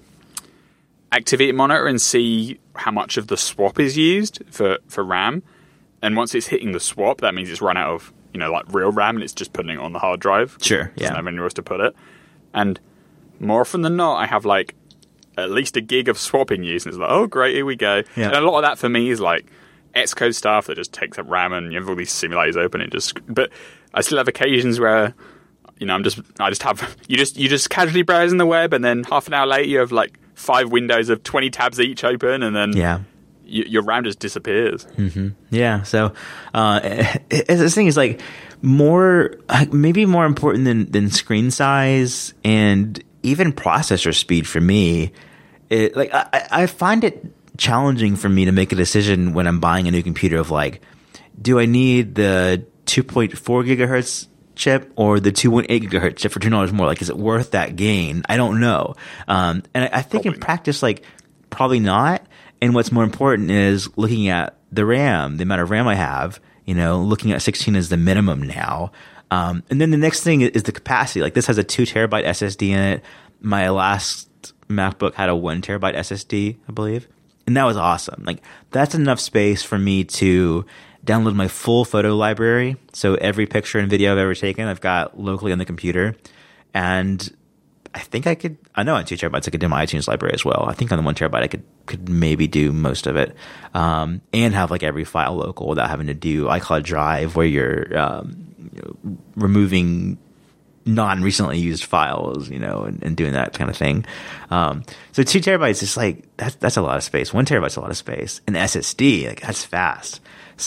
Activity Monitor and see how much of the swap is used for, for RAM. And once it's hitting the swap, that means it's run out of, you know, like real RAM, and it's just putting it on the hard drive. Sure, yeah. Doesn't yeah. have anywhere else to put it. And more often than not, I have like at least a gig of swap in use, and it's like, oh, great, here we go. Yeah. And a lot of that for me is like Xcode stuff that just takes up RAM, and you have all these simulators open. It just, but I still have occasions where, you know, I'm just, I just have, you just, you just casually browsing the web, and then half an hour later you have like five windows of twenty tabs each open, and then yeah, y- your RAM just disappears. Mm-hmm. Yeah. So, uh, it, it, this thing is like more, maybe more important than than screen size and even processor speed for me. It, like I, I find it challenging for me to make a decision when I'm buying a new computer of like, do I need the two point four gigahertz chip or the two point eight gigahertz chip for two dollars more? Like, is it worth that gain? I don't know. Um, and I, I think probably in practice, like, probably not. And what's more important is looking at the RAM, the amount of RAM I have, you know, looking at sixteen as the minimum now. Um, and then the next thing is the capacity. Like, this has a two terabyte S S D in it. My last MacBook had a one terabyte S S D, I believe. And that was awesome. Like, that's enough space for me to download my full photo library. So every picture and video I've ever taken, I've got locally on the computer. And I think I could, I know on two terabytes I could do my iTunes library as well. I think on the one terabyte I could, could maybe do most of it. Um, and have like every file local without having to do iCloud Drive, where you're um, you know, removing non-recently used files, you know, and, and doing that kind of thing. Um, so two terabytes is like, that's, that's a lot of space. One terabyte's a lot of space. An S S D, like, that's fast.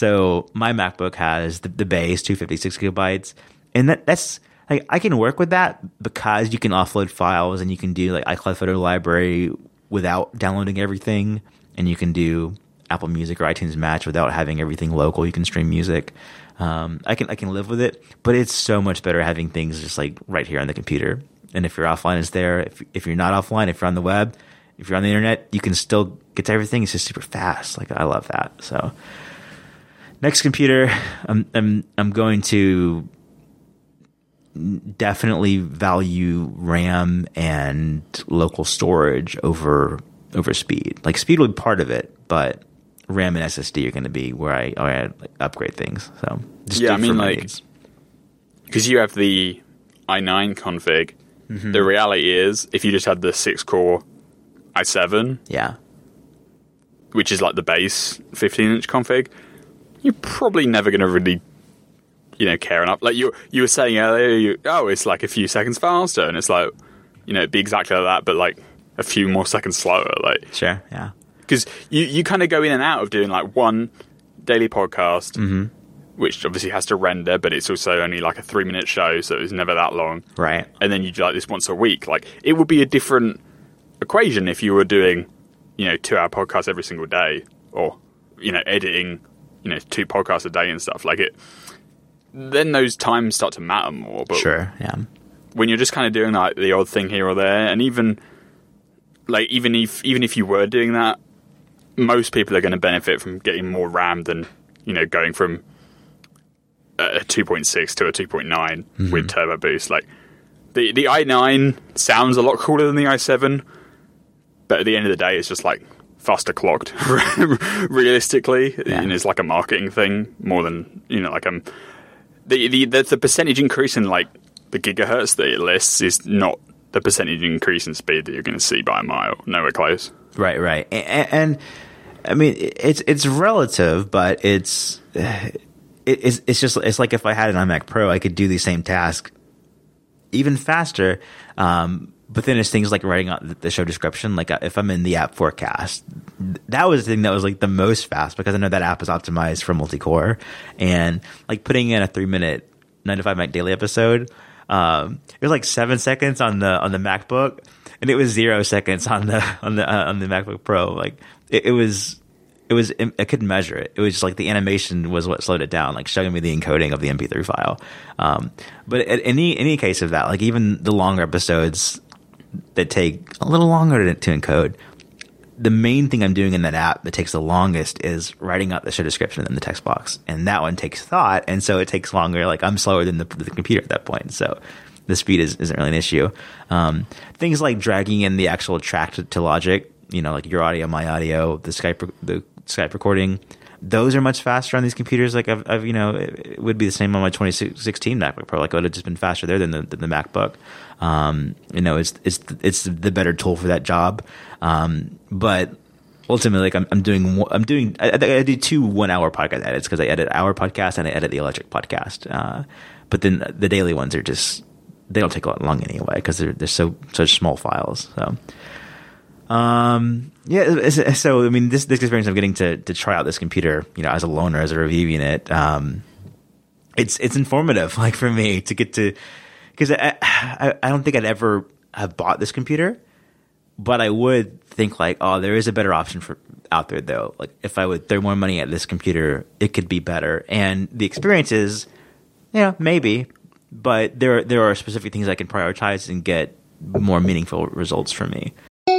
So my MacBook has the, the base two hundred fifty-six gigabytes, and that, that's like, I can work with that because you can offload files and you can do like iCloud Photo Library without downloading everything, and you can do Apple Music or iTunes Match without having everything local. You can stream music. Um, I can I can live with it, but it's so much better having things just like right here on the computer. And if you're offline, it's there. If if you're not offline, if you're on the web, if you're on the internet, you can still get to everything. It's just super fast. Like, I love that. So next computer, I'm I'm I'm going to definitely value RAM and local storage over over speed. Like, speed will be part of it, but RAM and S S D are going to be where I, where I like, upgrade things. So just yeah, do I it mean, for my like, needs. because you have the i nine config. Mm-hmm. The reality is, if you just had the six core i seven, Yeah. which is like the base fifteen inch config, you're probably never going to really, you know, care enough. Like you you were saying earlier, you, oh, it's like a few seconds faster, and it's like, you know, it'd be exactly like that, but like a few more seconds slower. Like, Sure. Yeah. because you, you kind of go in and out of doing like one daily podcast, Mm-hmm. which obviously has to render, but it's also only like a three minute show, so it's never that long. Right. And then you do like this once a week. Like, it would be a different equation if you were doing, you know, two hour podcasts every single day, or, you know, editing, you know, two podcasts a day and stuff. Like it, then those times start to matter more. But Sure. Yeah. when you're just kind of doing like the odd thing here or there, and even like even if even if you were doing that, most people are going to benefit from getting more RAM than, you know, going from a two point six to a two point nine Mm-hmm. with turbo boost. Like the the i nine sounds a lot cooler than the i seven, but at the end of the day, it's just like faster clocked. Realistically, Yeah. you know, it's like a marketing thing more than, you know, like um the the the, the percentage increase in like the gigahertz that it lists is not the percentage increase in speed that you're going to see by a mile. Nowhere close. Right. Right. And, and I mean, it's it's relative, but it's it, it's it's just it's like if I had an iMac Pro, I could do the same task even faster. Um, but then it's things like writing out the show description. Like if I'm in the app forecast, that was the thing that was like the most fast, because I know that app is optimized for multi-core, and like putting in a three minute nine to five Mac daily episode, um, it was like seven seconds on the on the MacBook, and it was zero seconds on the on the uh, on the MacBook Pro. Like it, it was. It was, I couldn't measure it. It was just like the animation was what slowed it down, like showing me the encoding of the M P three file. Um, but at any, any case of that, like even the longer episodes that take a little longer to, to encode, the main thing I'm doing in that app that takes the longest is writing out the show description in the text box. And that one takes thought. And so it takes longer. Like I'm slower than the, the computer at that point. So the speed is, isn't really an issue. Um, things like dragging in the actual track to, to Logic, you know, like your audio, my audio, the Skype, the Skype recording, those are much faster on these computers. Like I've, I've you know, it, it would be the same on my twenty sixteen MacBook Pro. Like it would have just been faster there than the, than the MacBook. Um, you know, it's it's it's the better tool for that job. Um, but ultimately, like I'm, I'm doing I'm doing I, I do two one hour podcast edits, because I edit our podcast and I edit the Electric podcast. Uh, but then the daily ones are just, they don't take a lot long anyway, because they're they're so such small files. So. Um, yeah, so, I mean, this, this experience of getting to, to try out this computer, you know, as a loaner, as a review unit, um, it's, it's informative, like for me to get to, cause I, I, I don't think I'd ever have bought this computer, but I would think like, oh, there is a better option for out there though. Like if I would throw more money at this computer, it could be better. And the experience is, yeah, maybe, but there, there are specific things I can prioritize and get more meaningful results for me.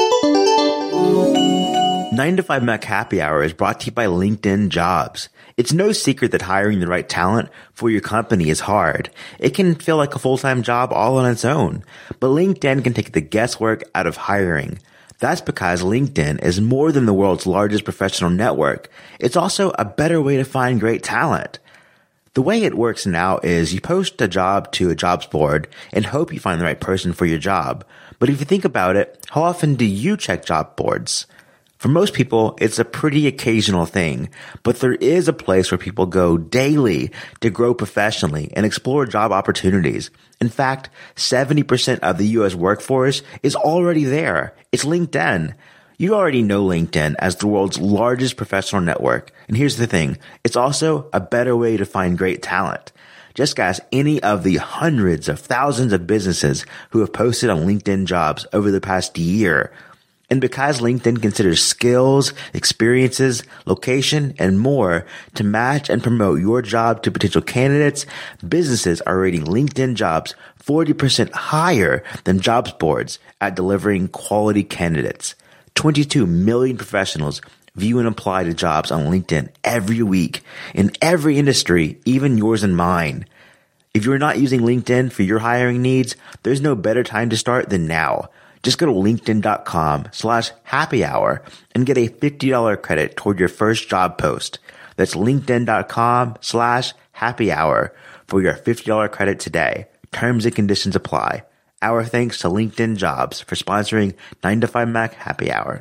nine to five Mac Happy Hour is brought to you by LinkedIn Jobs. It's no secret that hiring the right talent for your company is hard. It can feel like a full-time job all on its own, but LinkedIn can take the guesswork out of hiring. That's because LinkedIn is more than the world's largest professional network. It's also a better way to find great talent. The way it works now is you post a job to a jobs board and hope you find the right person for your job. But if you think about it, how often do you check job boards? For most people, it's a pretty occasional thing, but there is a place where people go daily to grow professionally and explore job opportunities. In fact, seventy percent of the U S workforce is already there. It's LinkedIn. You already know LinkedIn as the world's largest professional network. And here's the thing, it's also a better way to find great talent. Just ask any of the hundreds of thousands of businesses who have posted on LinkedIn Jobs over the past year. And because LinkedIn considers skills, experiences, location, and more to match and promote your job to potential candidates, businesses are rating LinkedIn Jobs forty percent higher than jobs boards at delivering quality candidates. twenty-two million professionals view and apply to jobs on LinkedIn every week in every industry, even yours and mine. If you're not using LinkedIn for your hiring needs, there's no better time to start than now. Just go to linkedin.com slash happy hour and get a fifty dollars credit toward your first job post. That's linkedin.com slash happy hour for your fifty dollars credit today. Terms and conditions apply. Our thanks to LinkedIn Jobs for sponsoring nine to five Mac Happy Hour.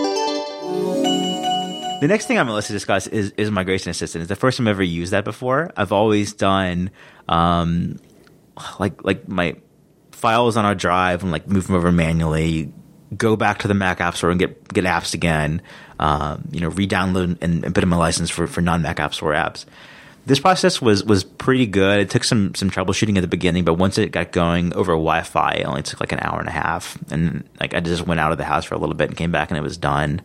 The next thing I'm going to discuss is, is Migration Assistant. It's the first time I've ever used that before. I've always done um, like like my files on our drive and like move them over manually, go back to the Mac App Store and get get apps again, um, you know, re-download and, and put in my license for, for non-Mac App Store apps. This process was was pretty good. It took some some troubleshooting at the beginning, but once it got going over Wi-Fi, it only took like an hour and a half. And like I just went out of the house for a little bit and came back and it was done.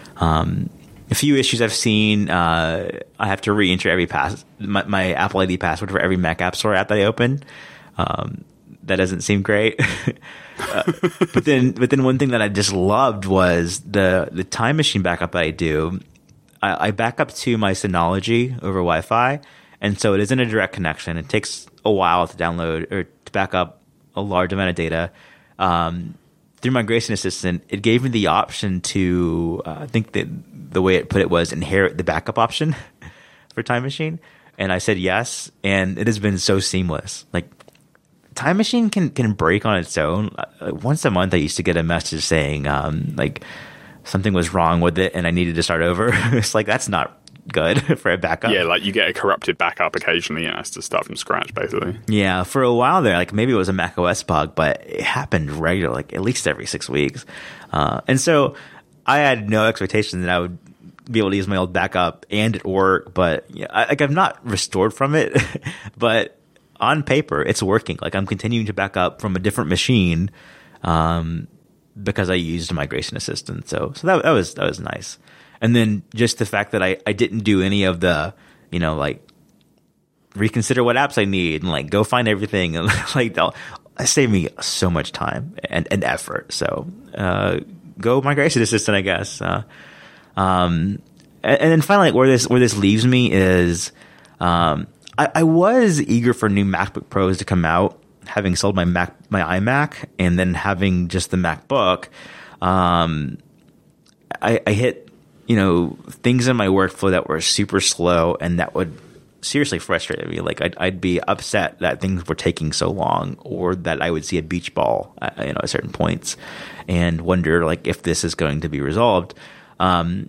Um, a few issues I've seen, uh, I have to re-enter every pass my, my Apple I D password for every Mac App Store app that I open. Um, that doesn't seem great. uh, but then but then one thing that I just loved was the the Time Machine backup that I do. I, I back up to my Synology over Wi-Fi, and so it isn't a direct connection. It takes a while to download or to back up a large amount of data. Um, through Migration Assistant, it gave me the option to, uh, I think that the way it put it was inherit the backup option for Time Machine, and I said yes, and it has been so seamless. Like Time Machine can can break on its own. Uh, once a month, I used to get a message saying um, like. something was wrong with it and I needed to start over. It's like, that's not good for a backup. Yeah, like you get a corrupted backup occasionally and it has to start from scratch, basically. Yeah, for a while there, like maybe it was a Mac O S bug, but it happened regularly, like at least every six weeks. Uh, and so I had no expectation that I would be able to use my old backup and it work, but yeah, I, like I'm not restored from it, but on paper, it's working. Like I'm continuing to back up from a different machine, um, because I used Migration Assistant. So, so that, that was, that was nice. And then just the fact that I, I didn't do any of the, you know, like reconsider what apps I need and like go find everything. And like, they'll save me so much time and, and effort. So, uh, go Migration Assistant, I guess. Uh, um, and, and then finally, like, where this, where this leaves me is, um, I, I was eager for new MacBook Pros to come out. Having sold my Mac, my iMac, and then having just the MacBook, um, I, I hit, you know, things in my workflow that were super slow, and that would seriously frustrate me. Like I'd, I'd be upset that things were taking so long, or that I would see a beach ball, at, you know, at certain points, and wonder like if this is going to be resolved. Um,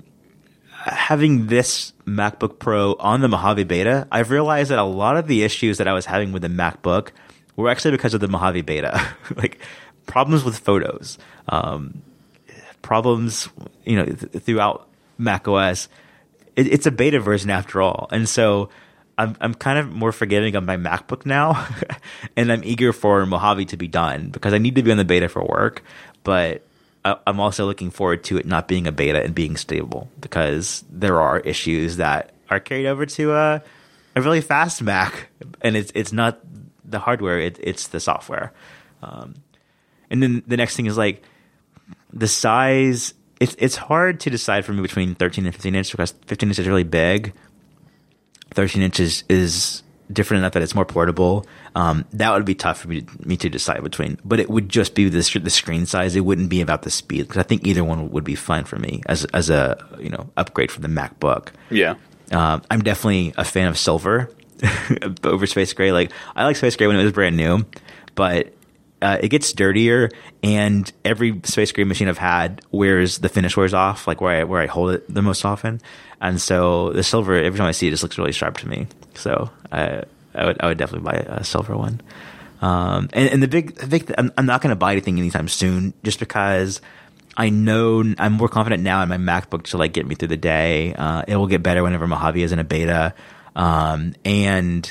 having this MacBook Pro on the Mojave Beta, I've realized that a lot of the issues that I was having with the MacBook were actually because of the Mojave Beta. Like problems with photos, um, problems, you know, th- throughout macOS. It, it's a beta version after all. And so I'm I'm kind of more forgiving of my MacBook now. And I'm eager for Mojave to be done because I need to be on the beta for work. But I, I'm also looking forward to it not being a beta and being stable because there are issues that are carried over to a, a really fast Mac. And it's it's not the hardware, it, it's the software. Um, and then the next thing is like the size. It's it's hard to decide for me between thirteen and fifteen inch because fifteen inch is really big. thirteen inches is different enough that it's more portable. Um, that would be tough for me to, me to decide between. But it would just be the, the screen size. It wouldn't be about the speed because I think either one would be fine for me as as a you know upgrade for the MacBook. Yeah, um, I'm definitely a fan of silver. Over Space Gray. Like I like Space Gray when it was brand new, but uh, it gets dirtier, and every Space Gray machine I've had wears the finish wears off, like where I where I hold it the most often. And so the silver, every time I see it, just looks really sharp to me. So I I would I would definitely buy a silver one. Um, and, and the big the big I'm, I'm not going to buy anything anytime soon, just because I know I'm more confident now in my MacBook to like get me through the day. Uh, it will get better whenever Mojave is in a beta. Um, and,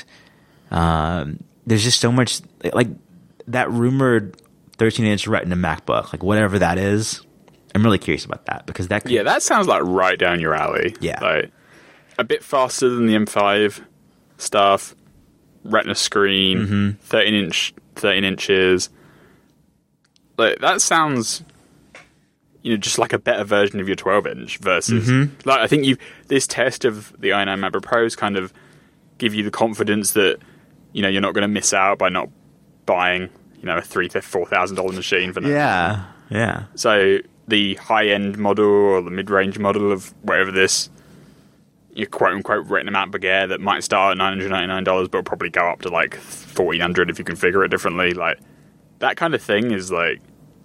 um, there's just so much like that rumored thirteen inch Retina MacBook, like whatever that is. I'm really curious about that because that could, yeah, that sounds like right down your alley. Yeah, like a bit faster than the M five stuff. Retina screen, mm-hmm. thirteen inch, thirteen inches. Like that sounds, you know, just like a better version of your twelve inch versus, mm-hmm. like I think you this test of the i nine MacBook Pros kind of give you the confidence that you know you're not going to miss out by not buying you know a three four thousand dollar machine for no yeah Yeah. So the high-end model or the mid-range model of whatever this, your quote-unquote retina matte Bagheera that might start at nine hundred ninety-nine dollars but will probably go up to like fourteen hundred dollars if you configure it differently. Like, that kind of thing is like...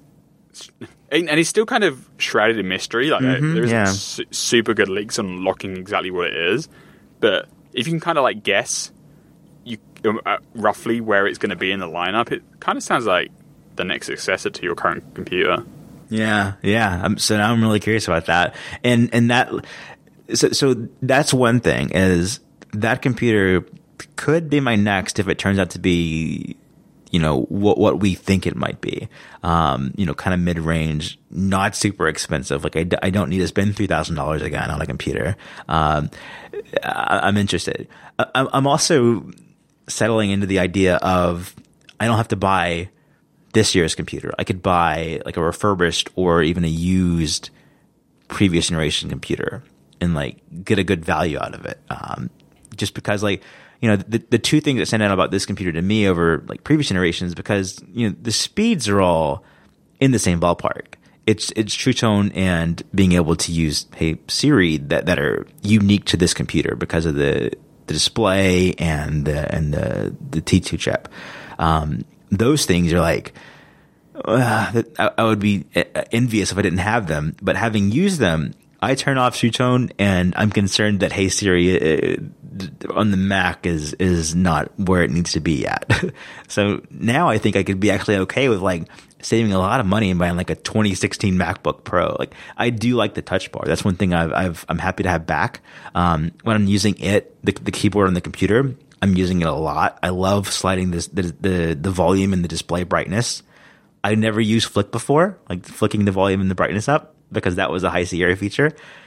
And it's still kind of shrouded in mystery. Like, Mm-hmm, there's yeah. su- super good leaks on unlocking exactly what it is. But if you can kind of like guess you uh, roughly where it's going to be in the lineup, it kind of sounds like the next successor to your current computer. Yeah, yeah. I'm, so now I'm really curious about that, and and that. So, so that's one thing, is that computer could be my next if it turns out to be, you know, what what we think it might be. Um, you know, kind of mid range, not super expensive. Like I, d- I don't need to spend three thousand dollars again on a computer. Um, I, I'm interested. I, I'm also settling into the idea of I don't have to buy this year's computer. I could buy like a refurbished or even a used previous generation computer and like get a good value out of it. Um, just because like, you know, the, the two things that stand out about this computer to me over like previous generations, because, you know, the speeds are all in the same ballpark. It's, it's True Tone and being able to use, hey, Siri that, that are unique to this computer because of the, the display and the, and the, the T two chip. Um, those things are like, uh, I, I would be envious if I didn't have them, but having used them, I turn off True Tone and I'm concerned that Hey Siri uh, on the Mac is, is not where it needs to be at. So now I think I could be actually okay with like saving a lot of money and buying like a twenty sixteen MacBook Pro. Like I do like the touch bar. That's one thing I've, I've I'm happy to have back. Um, when I'm using it, the, the keyboard on the computer, I'm using it a lot. I love sliding this, the, the, the volume and the display brightness. I never used Flick before, like flicking the volume and the brightness up, because that was a High Sierra feature,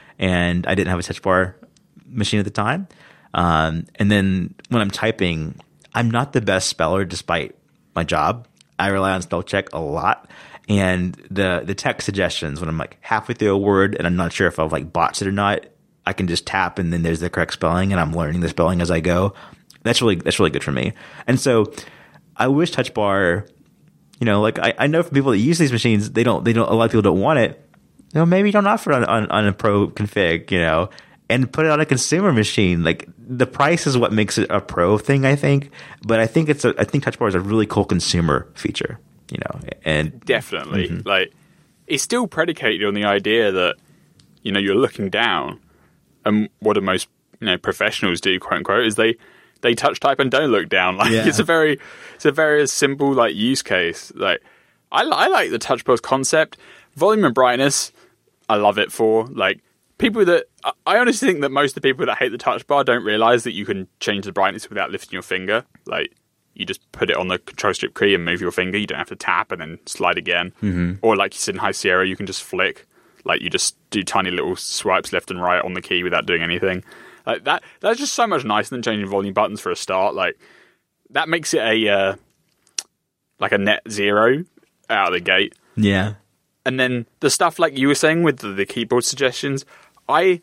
and I didn't have a touch bar machine at the time. Um, and then when I'm typing, I'm not the best speller despite my job. I rely on spell check a lot. And the, the text suggestions, when I'm like halfway through a word and I'm not sure if I've like botched it or not, I can just tap and then there's the correct spelling and I'm learning the spelling as I go. That's really, that's really good for me. And so I wish touch bar, you know, like I, I know for people that use these machines, they don't, they don't, a lot of people don't want it. You know, maybe don't offer it on, on, on a pro config, you know, and put it on a consumer machine. Like the price is what makes it a pro thing, I think. But I think it's a, I think touch bar is a really cool consumer feature, you know, and definitely mm-hmm. like it's still predicated on the idea that, you know, you're looking down, and what do most, you know, professionals do, quote unquote, is they, they touch type and don't look down. Like yeah. it's a very, it's a very simple like use case. Like I, I like the touch bar's concept, volume and brightness. I love it for like people that I honestly think that most of the people that hate the touch bar don't realize that you can change the brightness without lifting your finger. Like you just put it on the control strip key and move your finger. You don't have to tap and then slide again. Mm-hmm. Or like you said in High Sierra, you can just flick. Like you just do tiny little swipes left and right on the key without doing anything. Like that, that's just so much nicer than changing volume buttons for a start. Like that makes it a uh, like a net zero out of the gate. Yeah. And then the stuff like you were saying with the, the keyboard suggestions, I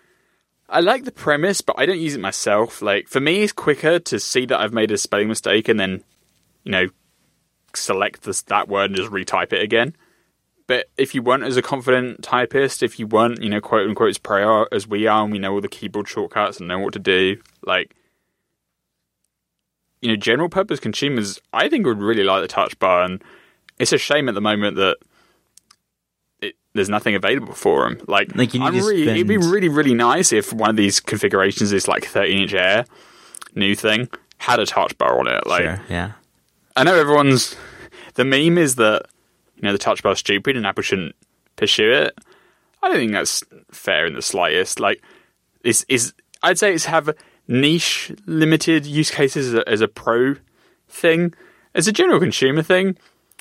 I like the premise, but I don't use it myself. Like for me, it's quicker to see that I've made a spelling mistake and then, you know, select this, that word and just retype it again. But if you weren't as a confident typist, if you weren't, you know, quote unquote as pro as we are, and we know all the keyboard shortcuts and know what to do, like, you know, general purpose consumers, I think would really like the touch bar. And it's a shame at the moment that it, there's nothing available for them. Like, like you need I'm to really, spend... it'd be really, really nice if one of these configurations, this like thirteen inch Air new thing, had a touch bar on it. Like, sure, yeah. I know everyone's, the meme is that, you know, the touch bar's stupid and Apple shouldn't pursue it. I don't think that's fair in the slightest. Like, it's, is I'd say it's have niche, limited use cases as a, as a pro thing. As a general consumer thing,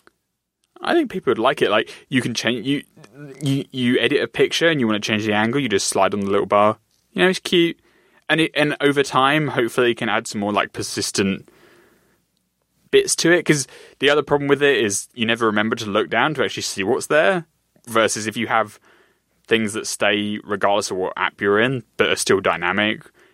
I think people would like it. Like, you can change, you, you, you edit a picture and you want to change the angle, you just slide on the little bar. You know, it's cute. And it, and over time, hopefully, you can add some more, like, persistent bits to it. Because the other problem with it is you never remember to look down to actually see what's there. Versus if you have things that stay regardless of what app you're in, but are still dynamic,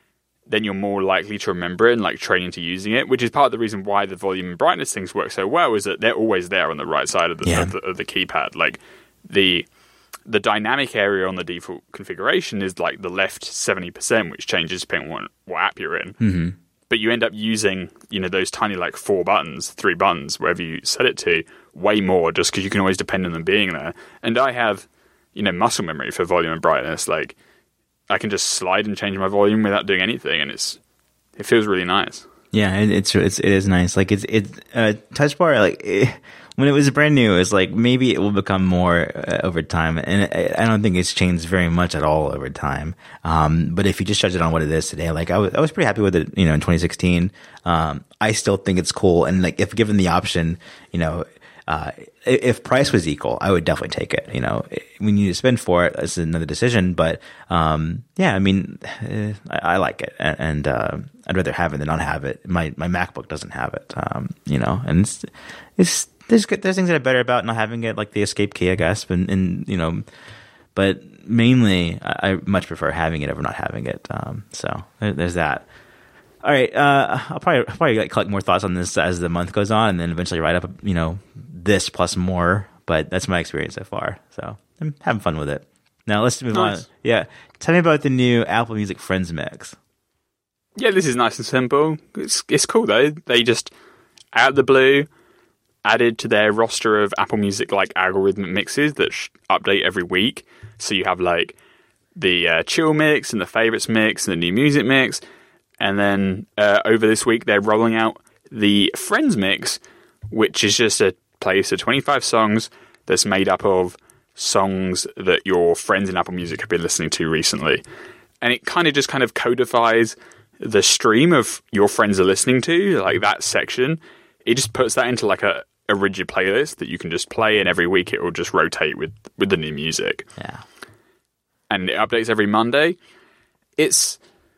then you're more likely to remember it and like train into using it, which is part of the reason why the volume and brightness things work so well, is that they're always there on the right side of the, yeah. of the, of the keypad. Like the the dynamic area on the default configuration is like the left seventy percent, which changes depending on what, what app you're in. Mm-hmm. But you end up using, you know, those tiny like four buttons, three buttons, wherever you set it to, way more just because you can always depend on them being there. And I have, you know, muscle memory for volume and brightness. Like I can just slide and change my volume without doing anything, and it's it feels really nice. Yeah, it, it's it's it is nice. Like it's it's uh, Touch Bar. Like it, when it was brand new, it's like maybe it will become more uh, over time, and I, I don't think it's changed very much at all over time. Um, but if you just judge it on what it is today, like I was I was pretty happy with it. You know, in twenty sixteen, um, I still think it's cool, and like if given the option, you know. Uh, if price was equal, I would definitely take it. You know, we need to spend for it. It's another decision, but um, yeah, I mean, uh, I, I like it, and, and uh, I'd rather have it than not have it. My my MacBook doesn't have it, um, you know, and it's, it's there's good, there's things that are better about not having it, like the escape key, I guess, and, and you know, but mainly I, I much prefer having it over not having it. Um, so there, there's that. All right, uh, I'll probably I'll probably like, collect more thoughts on this as the month goes on, and then eventually write up, you know, this plus more. But that's my experience so far. So I'm having fun with it. Now let's move nice. on. Yeah, tell me about the new Apple Music Friends mix. Yeah, this is nice and simple. It's it's cool though. They just out of the blue added to their roster of Apple Music like algorithmic mixes that sh- update every week. So you have like the uh, chill mix and the favorites mix and the new music mix. And then uh, over this week, they're rolling out the Friends Mix, which is just a playlist of twenty-five songs that's made up of songs that your friends in Apple Music have been listening to recently. And it kind of just kind of codifies the stream of your friends are listening to, like that section. It just puts that into like a, a rigid playlist that you can just play, and every week it will just rotate with, with the new music. Yeah. And it updates every Monday. It's...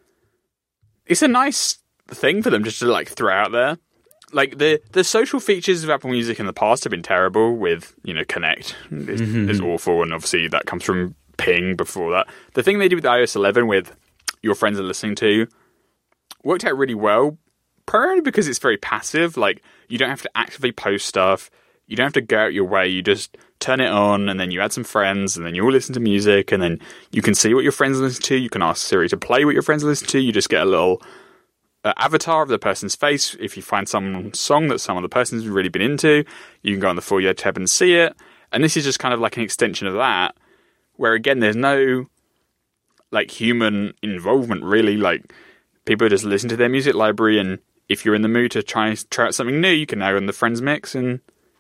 It's a nice thing for them just to like throw out there. Like the, the social features of Apple Music in the past have been terrible with, you know, Connect is, mm-hmm. is awful, and obviously that comes from Ping before that. The thing they did with i O S eleven with your friends are listening to worked out really well, primarily because it's very passive. Like you don't have to actively post stuff. You don't have to go out your way. You just turn it on, and then you add some friends, and then you all listen to music, and then you can see what your friends listen to. You can ask Siri to play what your friends listen to. You just get a little uh, avatar of the person's face. If you find some song that some other person's really been into, you can go on the For You tab and see it. And this is just kind of like an extension of that, where again, there's no like human involvement really. Like people just listen to their music library, and if you're in the mood to try try out something new, you can now go on the Friends Mix and,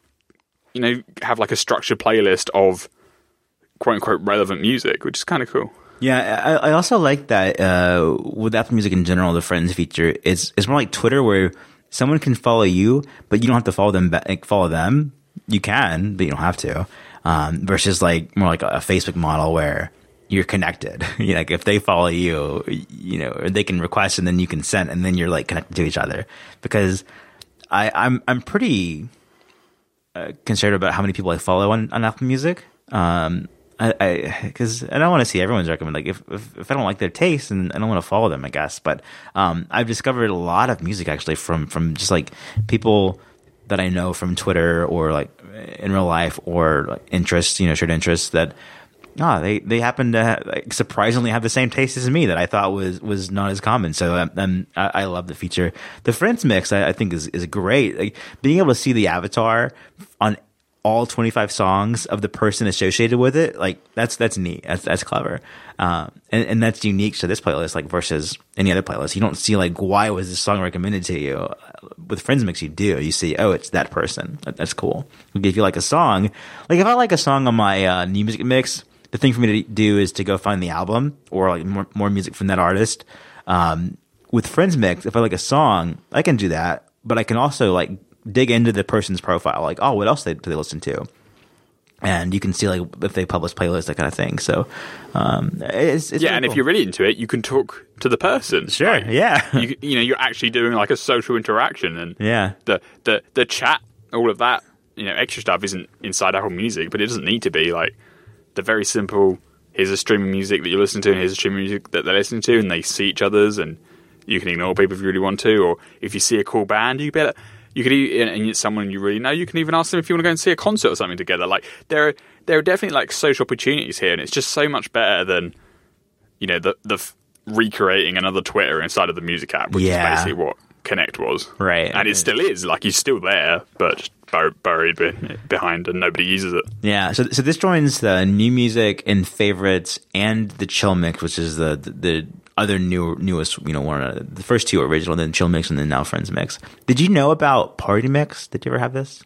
you know, have like a structured playlist of quote unquote relevant music, which is kind of cool. Yeah, I, I also like that uh, with Apple Music in general, the Friends feature is it's more like Twitter, where someone can follow you, but you don't have to follow them. Like, follow them, you can, but you don't have to. Um, versus like more like a, a Facebook model where you're connected. You know, like if they follow you, you know, or they can request and then you can send, and then you're like connected to each other. Because I, I'm I'm pretty. Uh, concerned about how many people I follow on, on Apple Music. Um, I, because I, I don't want to see everyone's recommend. Like if, if if I don't like their taste, and I don't want to follow them, I guess. But um, I've discovered a lot of music actually from from just like people that I know from Twitter or like in real life, or like interests, you know, shared interests that. Ah, they, they happen to have, like, surprisingly have the same taste as me that I thought was, was not as common. So um, um, I, I love the feature. The Friends Mix, I, I think, is, is great. Like, being able to see the avatar on all twenty-five songs of the person associated with it, like that's that's neat. That's that's clever, um, and and that's unique to this playlist, like versus any other playlist. You don't see like why was this song recommended to you. With Friends Mix, you do. You see, oh, it's that person. That, that's cool. If you like a song, like if I like a song on my uh, new music mix. The thing for me to do is to go find the album or like more, more music from that artist. Um, with Friends Mix, if I like a song, I can do that, but I can also like dig into the person's profile, like, oh, what else they, do they listen to? And you can see like if they publish playlists, that kind of thing. So, um, it's, it's yeah, really and cool. if you're really into it, you can talk to the person. Sure, like, yeah, you, you know, you're actually doing like a social interaction, and yeah, the the the chat, all of that, you know, extra stuff isn't inside Apple Music, but it doesn't need to be. Like, the very simple, here's a stream of music that you're listening to, and here's a stream of music that they're listening to, and they see each other's, and You can ignore people if you really want to, or if you see a cool band, you better. You could, and it's someone you really know. You can even ask them if you want to go and see a concert or something together. Like there, are, there are definitely like social opportunities here, and it's just so much better than, you know, the the recreating another Twitter inside of the music app, which yeah. is basically what Connect was, right? And it still is. Like you're still there, but just bur- buried be- behind, and nobody uses it. Yeah. So, so this joins the new music and favorites, and the chill mix, which is the the. the other new newest, you know, one of the first two original, then chill mix, and then now friends mix. Did you know about party mix? Did you ever have this?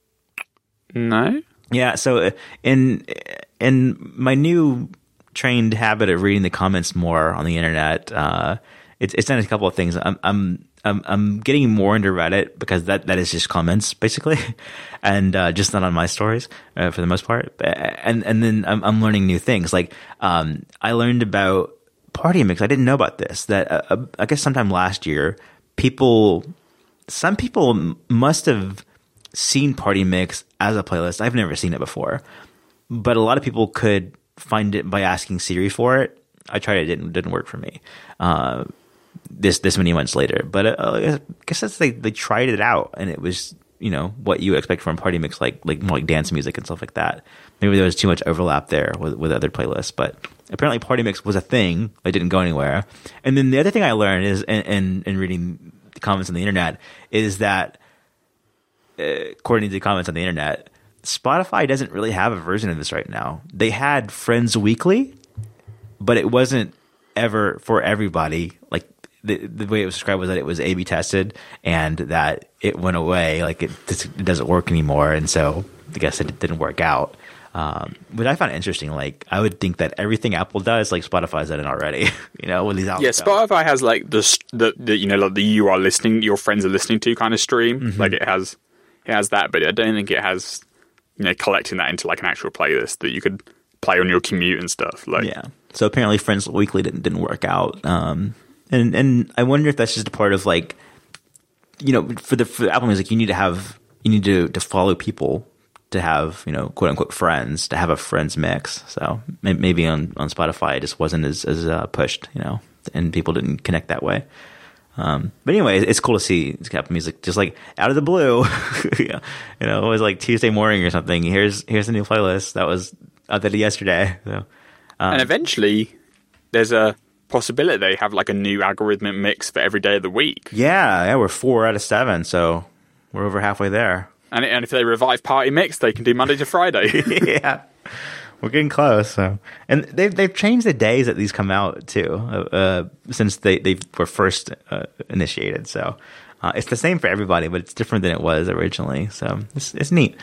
No. Yeah. So in in my new trained habit of reading the comments more on the internet, uh, it's it's done a couple of things. I'm I'm I'm, I'm getting more into Reddit because that, that is just comments basically, and uh, just not on my stories uh, for the most part. And and then I'm I'm learning new things. Like um, I learned about Party Mix. I didn't know about this. That uh, I guess sometime last year, people, some people m- must have seen Party Mix as a playlist. I've never seen it before, but a lot of people could find it by asking Siri for it. I tried it; didn't didn't work for me. Uh, this this many months later, but uh, I guess that's they they tried it out, and it was, you know, what you expect from Party Mix, like like more like dance music and stuff like that. Maybe there was too much overlap there with with other playlists, but apparently Party Mix was a thing. It didn't go anywhere. And then the other thing I learned is, in, in, in reading the comments on the internet, is that uh, according to the comments on the internet, Spotify doesn't really have a version of this right now. They had Friends Weekly, but it wasn't ever for everybody. Like the the way it was described was that it was A B tested and that it went away. Like it, it doesn't work anymore, and so I guess it didn't work out. Um, but I found it interesting. Like I would think that everything Apple does, like Spotify's done it already. You know, with these albums. Yeah, Spotify has like the, the the you know like the you are listening, your friends are listening to kind of stream. Mm-hmm. Like it has it has that, but I don't think it has, you know, collecting that into like an actual playlist that you could play on your commute and stuff. Like yeah. So apparently, Friends Weekly didn't didn't work out. Um, and and I wonder if that's just a part of like, you know, for the for Apple Music, you need to have you need to to follow people to have, you know, quote unquote friends, to have a friends mix. So maybe on, on Spotify it just wasn't as, as uh, pushed, you know, and people didn't connect that way. Um, but anyway, it's cool to see Apple Music just like out of the blue. You know, it was like Tuesday morning or something. Here's here's a new playlist that was updated yesterday. So, um, and eventually there's a possibility they have like a new algorithmic mix for every day of the week. Yeah, yeah, we're four out of seven, so we're over halfway there. And, and if they revive Party Mix, they can do Monday to Friday. Yeah, we're getting close. So, and they've they've changed the days that these come out too, uh, since they, they were first uh, initiated. So uh, it's the same for everybody, but it's different than it was originally. So it's it's neat.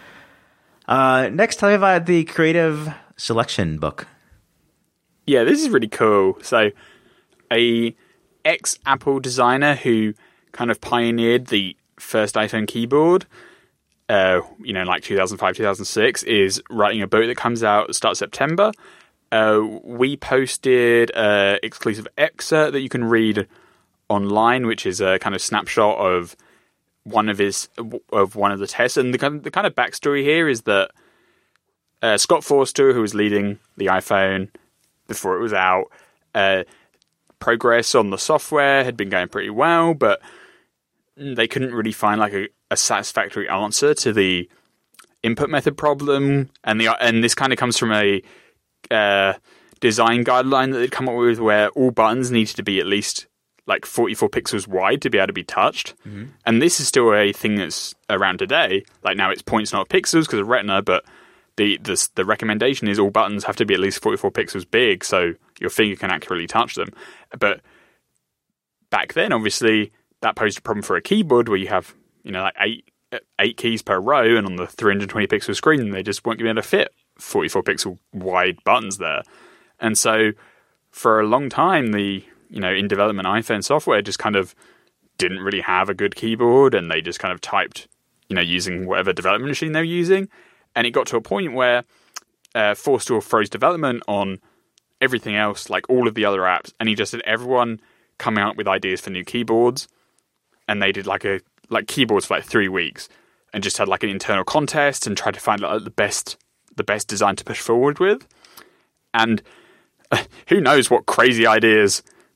Uh, next, tell me about the creative selection book. Yeah, this is really cool. So, a ex-Apple designer who kind of pioneered the first iPhone keyboard, uh, you know, like two thousand five, two thousand six, is writing a book that comes out at the start of September. Uh, we posted an exclusive excerpt that you can read online, which is a kind of snapshot of one of his of one of the tests. And the kind of, the kind of backstory here is that uh, Scott Forster, who was leading the iPhone before it was out, uh, progress on the software had been going pretty well, but they couldn't really find like a, a satisfactory answer to the input method problem, and the and this kind of comes from a uh, design guideline that they'd come up with, where all buttons needed to be at least like forty-four pixels wide to be able to be touched. Mm-hmm. And this is still a thing that's around today. Like now it's points, not pixels, because of Retina, but the, the the recommendation is all buttons have to be at least forty-four pixels big so your finger can accurately touch them. But back then, obviously, that posed a problem for a keyboard where you have, you know, like eight eight keys per row, and on the three hundred twenty pixel screen, they just weren't going to be able to fit forty-four pixel wide buttons there. And so for a long time, the, you know, in development iPhone software just kind of didn't really have a good keyboard, and they just kind of typed, you know, using whatever development machine they were using. And it got to a point where uh, Forstall froze development on everything else, like all of the other apps, and he just had everyone coming up with ideas for new keyboards. And they did like a like keyboards for like three weeks, and just had like an internal contest and tried to find like the best the best design to push forward with. And uh, who knows what crazy ideas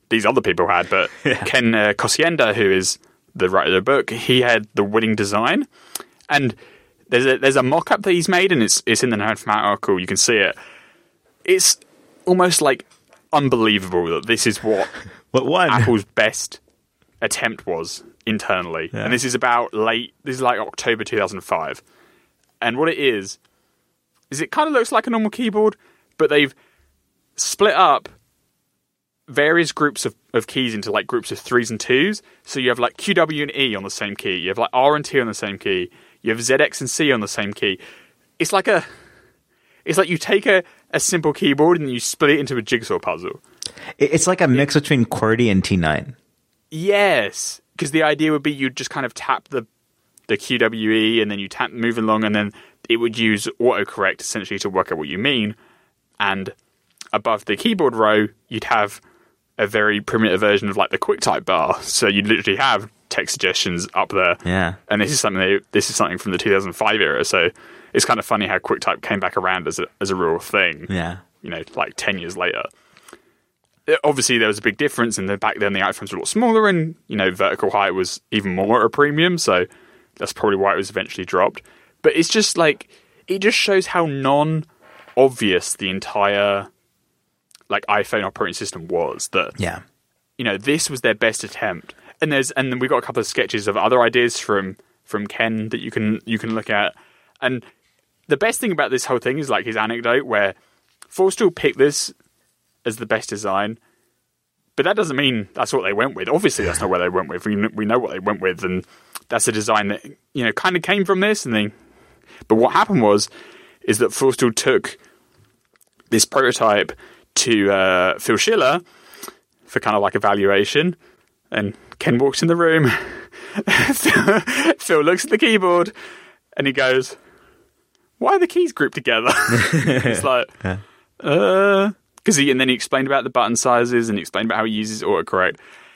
these other people had, but yeah. Ken uh, Kosienda, who is the writer of the book, he had the winning design. And there's a there's a mock-up that he's made, and it's it's in the Nerd From Out article. You can see it. It's almost like unbelievable that this is what, what one? Apple's best attempt was internally. Yeah. And this is about late, this is like October two thousand five. And what it is, is it kind of looks like a normal keyboard, but they've split up various groups of, of keys into like groups of threes and twos. So you have like Q, W, and E on the same key. You have like R and T on the same key. You have Z, X, and C on the same key. It's like a, it's like you take a, a simple keyboard and you split it into a jigsaw puzzle. It's like a mix it, between QWERTY and T nine. Yes, because the idea would be you'd just kind of tap the the Q W E and then you tap move along, and then it would use autocorrect essentially to work out what you mean. And above the keyboard row, you'd have a very primitive version of like the QuickType bar. So you'd literally have text suggestions up there. Yeah. And this is something they, this is something from the two thousand five era. So it's kind of funny how QuickType came back around as a as a real thing. Yeah. You know, like ten years later. Obviously, there was a big difference, and back then the iPhones were a lot smaller, and you know, vertical height was even more at a premium. So that's probably why it was eventually dropped. But it's just like it just shows how non-obvious the entire like iPhone operating system was. That yeah, you know, this was their best attempt. And there's and then we got a couple of sketches of other ideas from from Ken that you can you can look at. And the best thing about this whole thing is like his anecdote where Forstall picked this as the best design, but that doesn't mean that's what they went with. Obviously, that's not where they went with. We we know what they went with, and that's a design that you know kind of came from this. And they, but what happened was, is that Forstall took this prototype to uh, Phil Schiller for kind of like evaluation, and Ken walks in the room. Phil, Phil looks at the keyboard, and he goes, "Why are the keys grouped together?" It's like, yeah. uh. Because he and then he explained about the button sizes and he explained about how he uses autocorrect,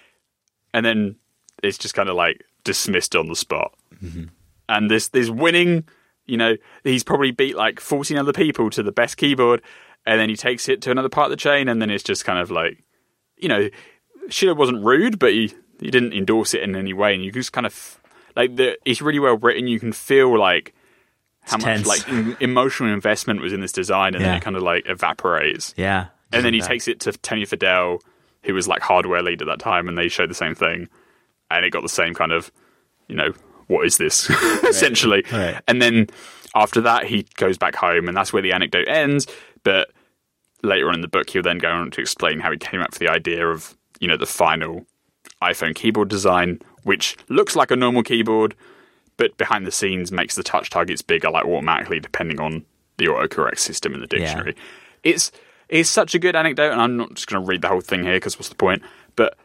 and then it's just kind of like dismissed on the spot. Mm-hmm. And this this winning, you know, he's probably beat like fourteen other people to the best keyboard, and then he takes it to another part of the chain, and then it's just kind of like, you know, Schiller wasn't rude, but he he didn't endorse it in any way, and you just kind of like the it's really well written. You can feel like how it's much tense. like in, emotional investment was in this design, and yeah. then it kind of like evaporates. Yeah. And then he that. takes it to Tony Fadell, who was like hardware lead at that time, and they showed the same thing. And it got the same kind of, you know, what is this, essentially. Right. And then after that, he goes back home, and that's where the anecdote ends. But later on in the book, he'll then go on to explain how he came up with the idea of, you know, the final iPhone keyboard design, which looks like a normal keyboard, but behind the scenes makes the touch targets bigger, like automatically, depending on the autocorrect system in the dictionary. Yeah. It's... It's such a good anecdote, and I'm not just going to read the whole thing here because what's the point? But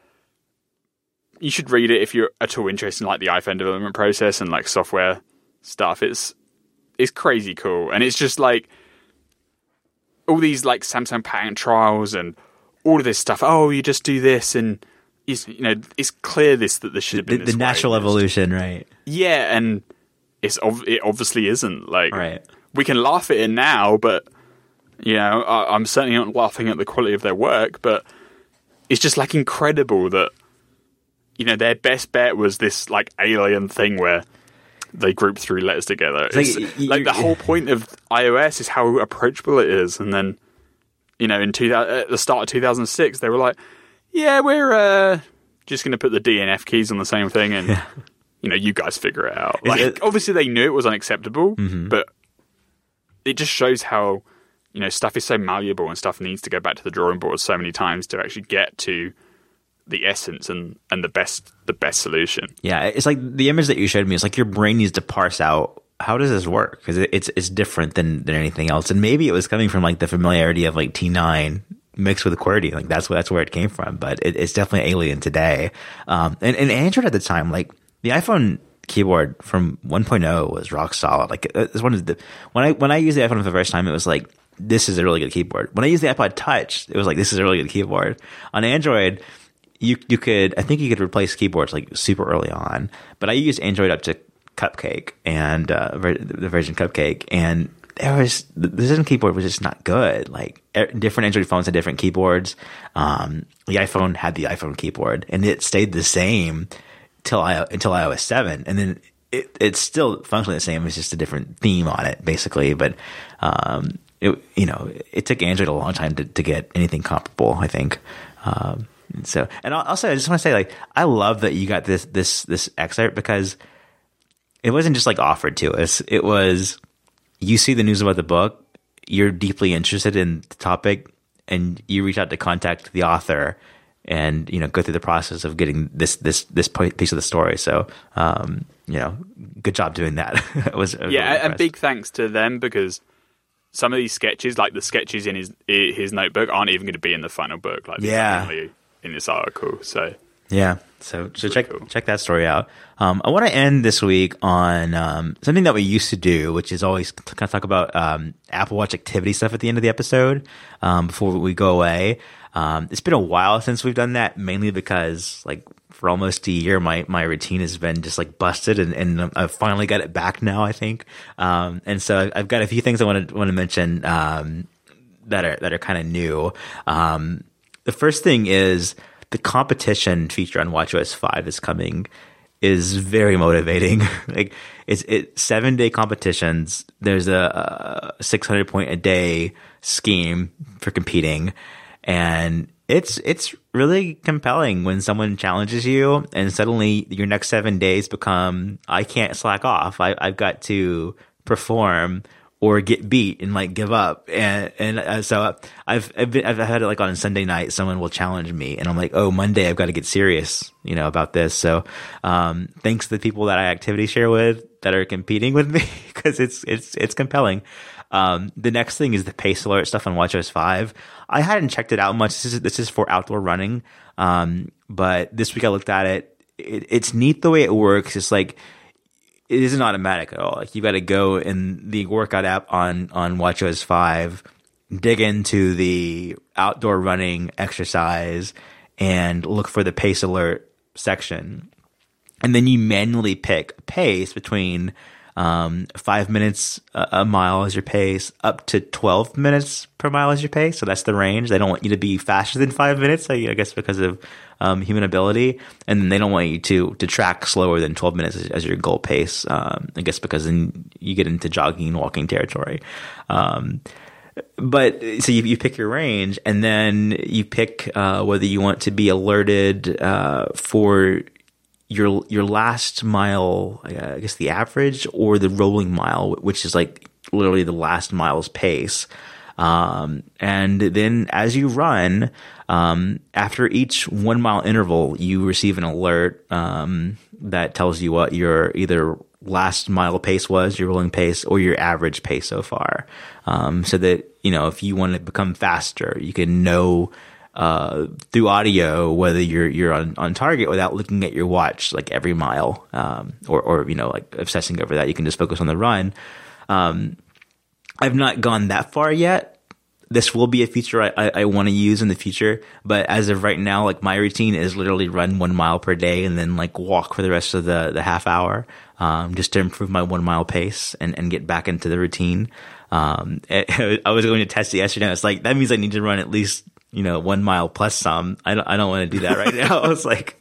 you should read it if you're at all interested in like the iPhone development process and like software stuff. It's it's crazy cool, and it's just like all these like Samsung patent trials and all of this stuff. Oh, you just do this, and you know it's clear this that this should have been the, this the natural way. evolution, right? Yeah, and it's it obviously isn't. Like right. We can laugh at it now, but. You know, I, I'm certainly not laughing at the quality of their work, but it's just like incredible that, you know, their best bet was this like alien thing where they group three letters together. It's, it's like, like the whole point of iOS is how approachable it is. And then, you know, in two thousand, at the start of two thousand six, they were like, yeah, we're uh, just going to put the D and F keys on the same thing and, yeah. you know, you guys figure it out. Like, it, obviously they knew it was unacceptable, mm-hmm. but it just shows how... You know, stuff is so malleable and stuff needs to go back to the drawing board so many times to actually get to the essence and, and the best the best solution. Yeah, it's like the image that you showed me. It's like your brain needs to parse out how does this work because it, it's it's different than than anything else. And maybe it was coming from like the familiarity of like T nine mixed with QWERTY. Like that's that's where it came from. But it, it's definitely alien today. Um, and, and Android at the time, like the iPhone keyboard from one point oh was rock solid. Like it's one of the when I when I used the iPhone for the first time, it was like. This is a really good keyboard. When I used the iPod Touch, it was like, this is a really good keyboard. On Android, you you could, I think you could replace keyboards like super early on, but I used Android up to Cupcake and uh, the version Cupcake, and there was the Zen keyboard was just not good. Like different Android phones had different keyboards. Um, the iPhone had the iPhone keyboard, and it stayed the same till I until iOS seven, and then it, it's still functionally the same. It's just a different theme on it, basically. But um, it, you know, it took Android a long time to, to get anything comparable, I think. Um, so, and also, I just want to say, like, I love that you got this this this excerpt, because it wasn't just like offered to us. It was, you see the news about the book, you're deeply interested in the topic, and you reach out to contact the author, and you know, go through the process of getting this this this piece of the story. So, um, you know, good job doing that. it was, I was yeah, really and big thanks to them, because some of these sketches, like the sketches in his his notebook, aren't even going to be in the final book. Like, yeah, only in this article. So yeah, so so really check cool. check that story out. Um, I want to end this week on um, something that we used to do, which is always kind of talk about um, Apple Watch activity stuff at the end of the episode um, before we go away. Um, it's been a while since we've done that, mainly because like for almost a year, my, my routine has been just like busted, and, and I've finally got it back now, I think. Um, and so I've got a few things I want to want to mention um, that are that are kind of new. Um, the first thing is the competition feature on watchOS five is coming. Is very motivating. Like it's it seven day competitions. There's a, a six hundred point a day scheme for competing, and it's it's really compelling when someone challenges you, and suddenly your next seven days become, I can't slack off. I, I've got to perform or get beat and like give up. And, and uh, so I've, I've been, I've had it like on Sunday night, someone will challenge me, and I'm like, oh, Monday I've got to get serious, you know, about this. So, um, thanks to the people that I activity share with that are competing with me, because it's, it's, it's compelling. Um, the next thing is the pace alert stuff on watchOS five. I hadn't checked it out much. This is, this is for outdoor running. Um, but this week I looked at it. it. It's neat the way it works. It's like, it isn't automatic at all. Like you got to go in the workout app on, on watchOS five, dig into the outdoor running exercise and look for the pace alert section. And then you manually pick a pace between, um, five minutes a, a mile as your pace up to twelve minutes per mile as your pace. So that's the range. They don't want you to be faster than five minutes, I guess, because of, um, human ability. And then they don't want you to, to track slower than twelve minutes as, as your goal pace. Um, I guess because then you get into jogging and walking territory. Um, but so you, you pick your range, and then you pick, uh, whether you want to be alerted, uh, for your your last mile, uh, I guess the average, or the rolling mile, which is like literally the last mile's pace. Um, and then as you run, um, after each one mile interval, you receive an alert, um, that tells you what your either last mile pace was, your rolling pace, or your average pace so far. Um, so that, you know, if you want to become faster, you can know, uh, through audio whether you're, you're on, on target without looking at your watch, like every mile, um, or, or, you know, like obsessing over that. You can just focus on the run. Um, I've not gone that far yet. This will be a feature I, I, I want to use in the future, but as of right now, like my routine is literally run one mile per day and then like walk for the rest of the, the half hour, um, just to improve my one mile pace and, and get back into the routine. Um, I was going to test it yesterday. And it's like, that means I need to run at least, you know, one mile plus some. I don't, I don't want to do that right now. I was like,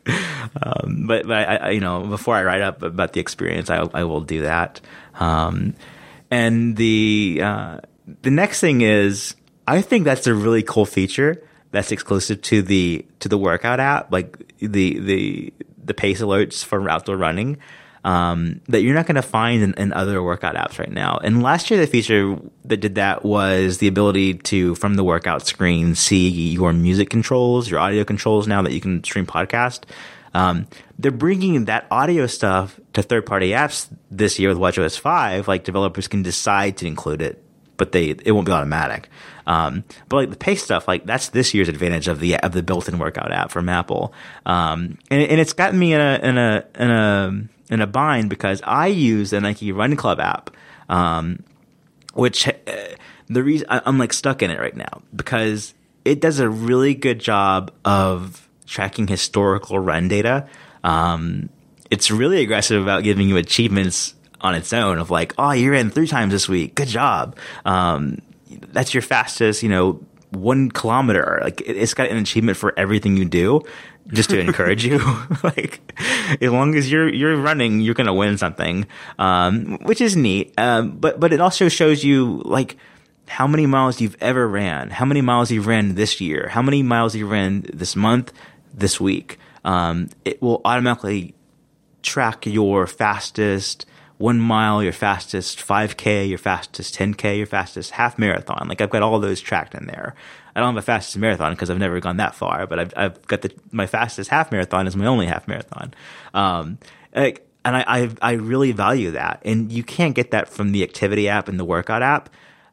um, but, but I, I, you know, before I write up about the experience, I, I will do that. Um, and the, uh, the next thing is, I think that's a really cool feature that's exclusive to the, to the workout app, like the, the, the pace alerts for outdoor running, um, that you're not going to find in, in other workout apps right now. And last year, the feature that did that was the ability to, from the workout screen, see your music controls, your audio controls now that you can stream podcast. Um, they're bringing that audio stuff to third-party apps this year with watchOS five. Like developers can decide to include it, but they, it won't be automatic. Um, but like the pace stuff, like that's this year's advantage of the, of the built-in workout app from Apple. Um, and, and it's gotten me in a, in a, in a, in a bind because I use the Nike Run Club app, um, which uh, the reason I, I'm like stuck in it right now because it does a really good job of tracking historical run data. Um, it's really aggressive about giving you achievements on its own of like, oh, you ran three times this week. Good job. Um, that's your fastest, you know, one kilometer. Like it, it's got an achievement for everything you do just to encourage you. Like as long as you're, you're running, you're going to win something. Um, which is neat. Um, but, but it also shows you like how many miles you've ever ran, how many miles you've ran this year, how many miles you ran this month, this week. Um, it will automatically track your fastest one mile, your fastest five K, your fastest ten K, your fastest half marathon. Like I've got all those tracked in there. I don't have a fastest marathon because I've never gone that far, but I've, I've got the, my fastest half marathon is my only half marathon. Um, like, and I, I, I really value that. And you can't get that from the activity app and the workout app.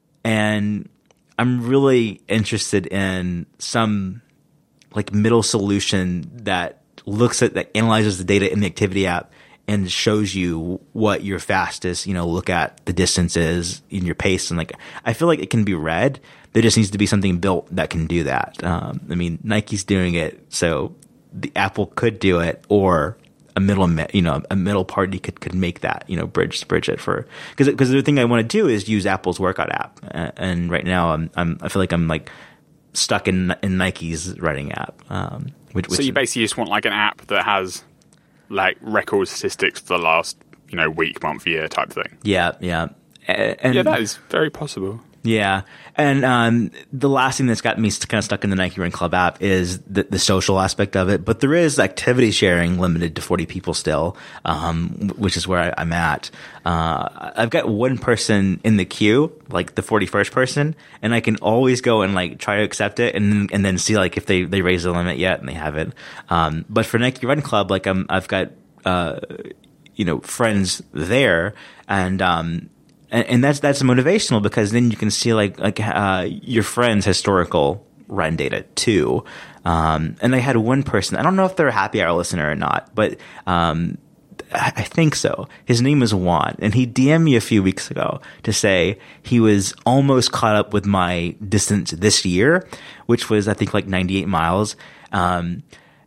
And I'm really interested in some like middle solution that looks at, that analyzes the data in the activity app and shows you what your fastest, you know, look at the distances in your pace. And like, I feel like it can be read. There just needs to be something built that can do that. Um, I mean, Nike's doing it, so the Apple could do it, or a middle, you know, a middle party could, could make that, you know, bridge, bridge it for, cause, cause the thing I want to do is use Apple's workout app. And right now I'm, I'm, I feel like I'm like stuck in, in Nike's running app. Um, which, which so you basically just want like an app that has like record statistics for the last, you know, week, month, year type thing. Yeah, yeah. And, yeah, that is very possible. Yeah. And um, the last thing that's got me kind of stuck in the Nike Run Club app is the, the social aspect of it. But there is activity sharing limited to forty people still, um, which is where I, I'm at. Uh, I've got one person in the queue, like the forty-first person, and I can always go and like try to accept it and and then see like if they, they raise the limit yet, and they haven't. Um, but for Nike Run Club, like I'm, I've got, uh, you know, friends there, and um, And, and that's that's motivational because then you can see like like uh, your friend's historical run data too. Um, and I had one person, I don't know if they're a happy hour listener or not, but um, I, I think so. His name is Juan, and he D M'd me a few weeks ago to say he was almost caught up with my distance this year, which was I think like ninety-eight miles, um,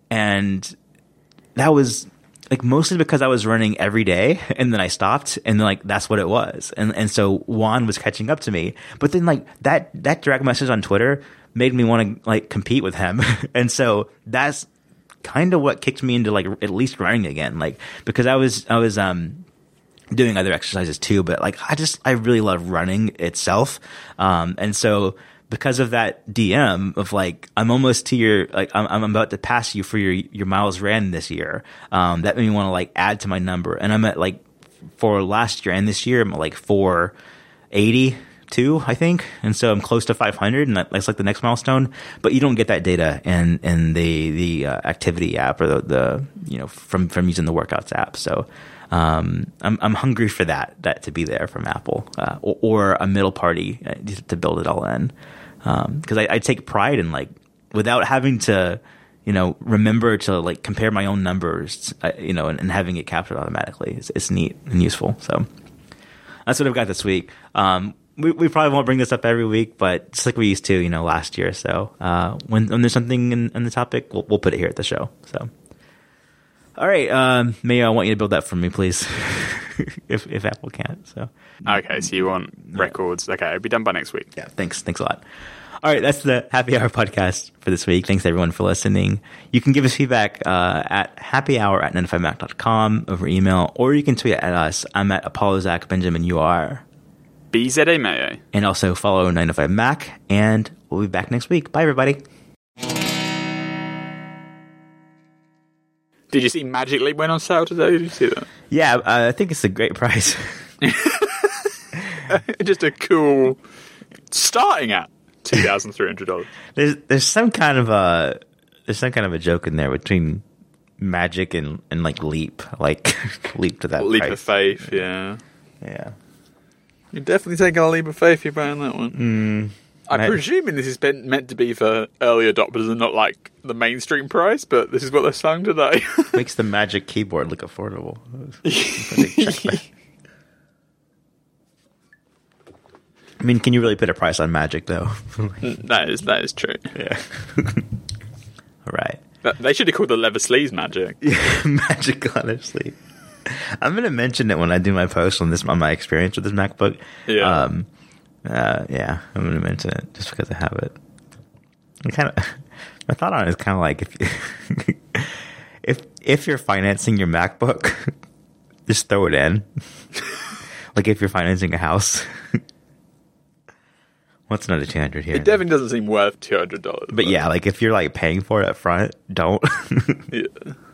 and that was like mostly because I was running every day and then I stopped and then like that's what it was. And and so Juan was catching up to me. But then like that that direct message on Twitter made me want to like compete with him. And so that's kind of what kicked me into like at least running again. Like because I was I was um doing other exercises too, but like I just I really love running itself. Um and so because of that D M of like, I'm almost to your, like, I'm, I'm about to pass you for your, your miles ran this year. Um, that made me want to like add to my number. And I'm at like, for last year and this year, I'm at like four eighty-two, I think. And so I'm close to five hundred, and that's like the next milestone. But you don't get that data in, in the, the uh, activity app or the, the, you know, from, from using the workouts app. So, um, I'm, I'm hungry for that, that to be there from Apple, uh, or, or a middle party uh, to build it all in. Um, cause I, I take pride in like, without having to, you know, remember to like compare my own numbers, uh, you know, and, and having it captured automatically. It's, it's neat and useful. So that's what I've got this week. Um, we, we probably won't bring this up every week, but just like we used to, you know, last year. So, uh, when, when there's something in, in the topic, we'll, we'll put it here at the show. So, all right. Um, Mayo, I want you to build that for me, please. if, if Apple can't, so. Okay, so you want records. Okay, it'll be done by next week. Yeah, thanks. Thanks a lot. All right, that's the Happy Hour podcast for this week. Thanks, everyone, for listening. You can give us feedback uh, at happyhour at ninety-five mac dot com over email, or you can tweet at us. I'm at Apollo Zach Benjamin. You are? B Z A Mayo. And also follow ninety-five Mac, and we'll be back next week. Bye, everybody. Did you see Magic Leap went on sale today? Did you see that? Yeah, uh, I think it's a great price. Just a cool starting at two thousand three hundred dollars. There's there's some kind of a there's some kind of a joke in there between Magic and, and like Leap, like Leap to that leap price. of faith. Yeah, yeah. You're definitely taking a leap of faith. You're buying that one. Mm, I'm I, presuming this is been, meant to be for early adopters and not like the mainstream price, but this is what they're selling today. Makes the Magic keyboard look affordable. I mean, can you really put a price on Magic, though? that is that is true. Yeah. All right. They should have called the leather sleeves Magic. Yeah, Magic leather sleeve. I'm gonna mention it when I do my post on this on my experience with this MacBook. Yeah. Um, uh, yeah, I'm gonna mention it just because I have it. I kind of my thought on it is kind of like if you, if if you're financing your MacBook, just throw it in. Like if you're financing a house. What's another two hundred here? It definitely doesn't seem worth two hundred dollars. But yeah, like if you're like paying for it up front, don't. Yeah.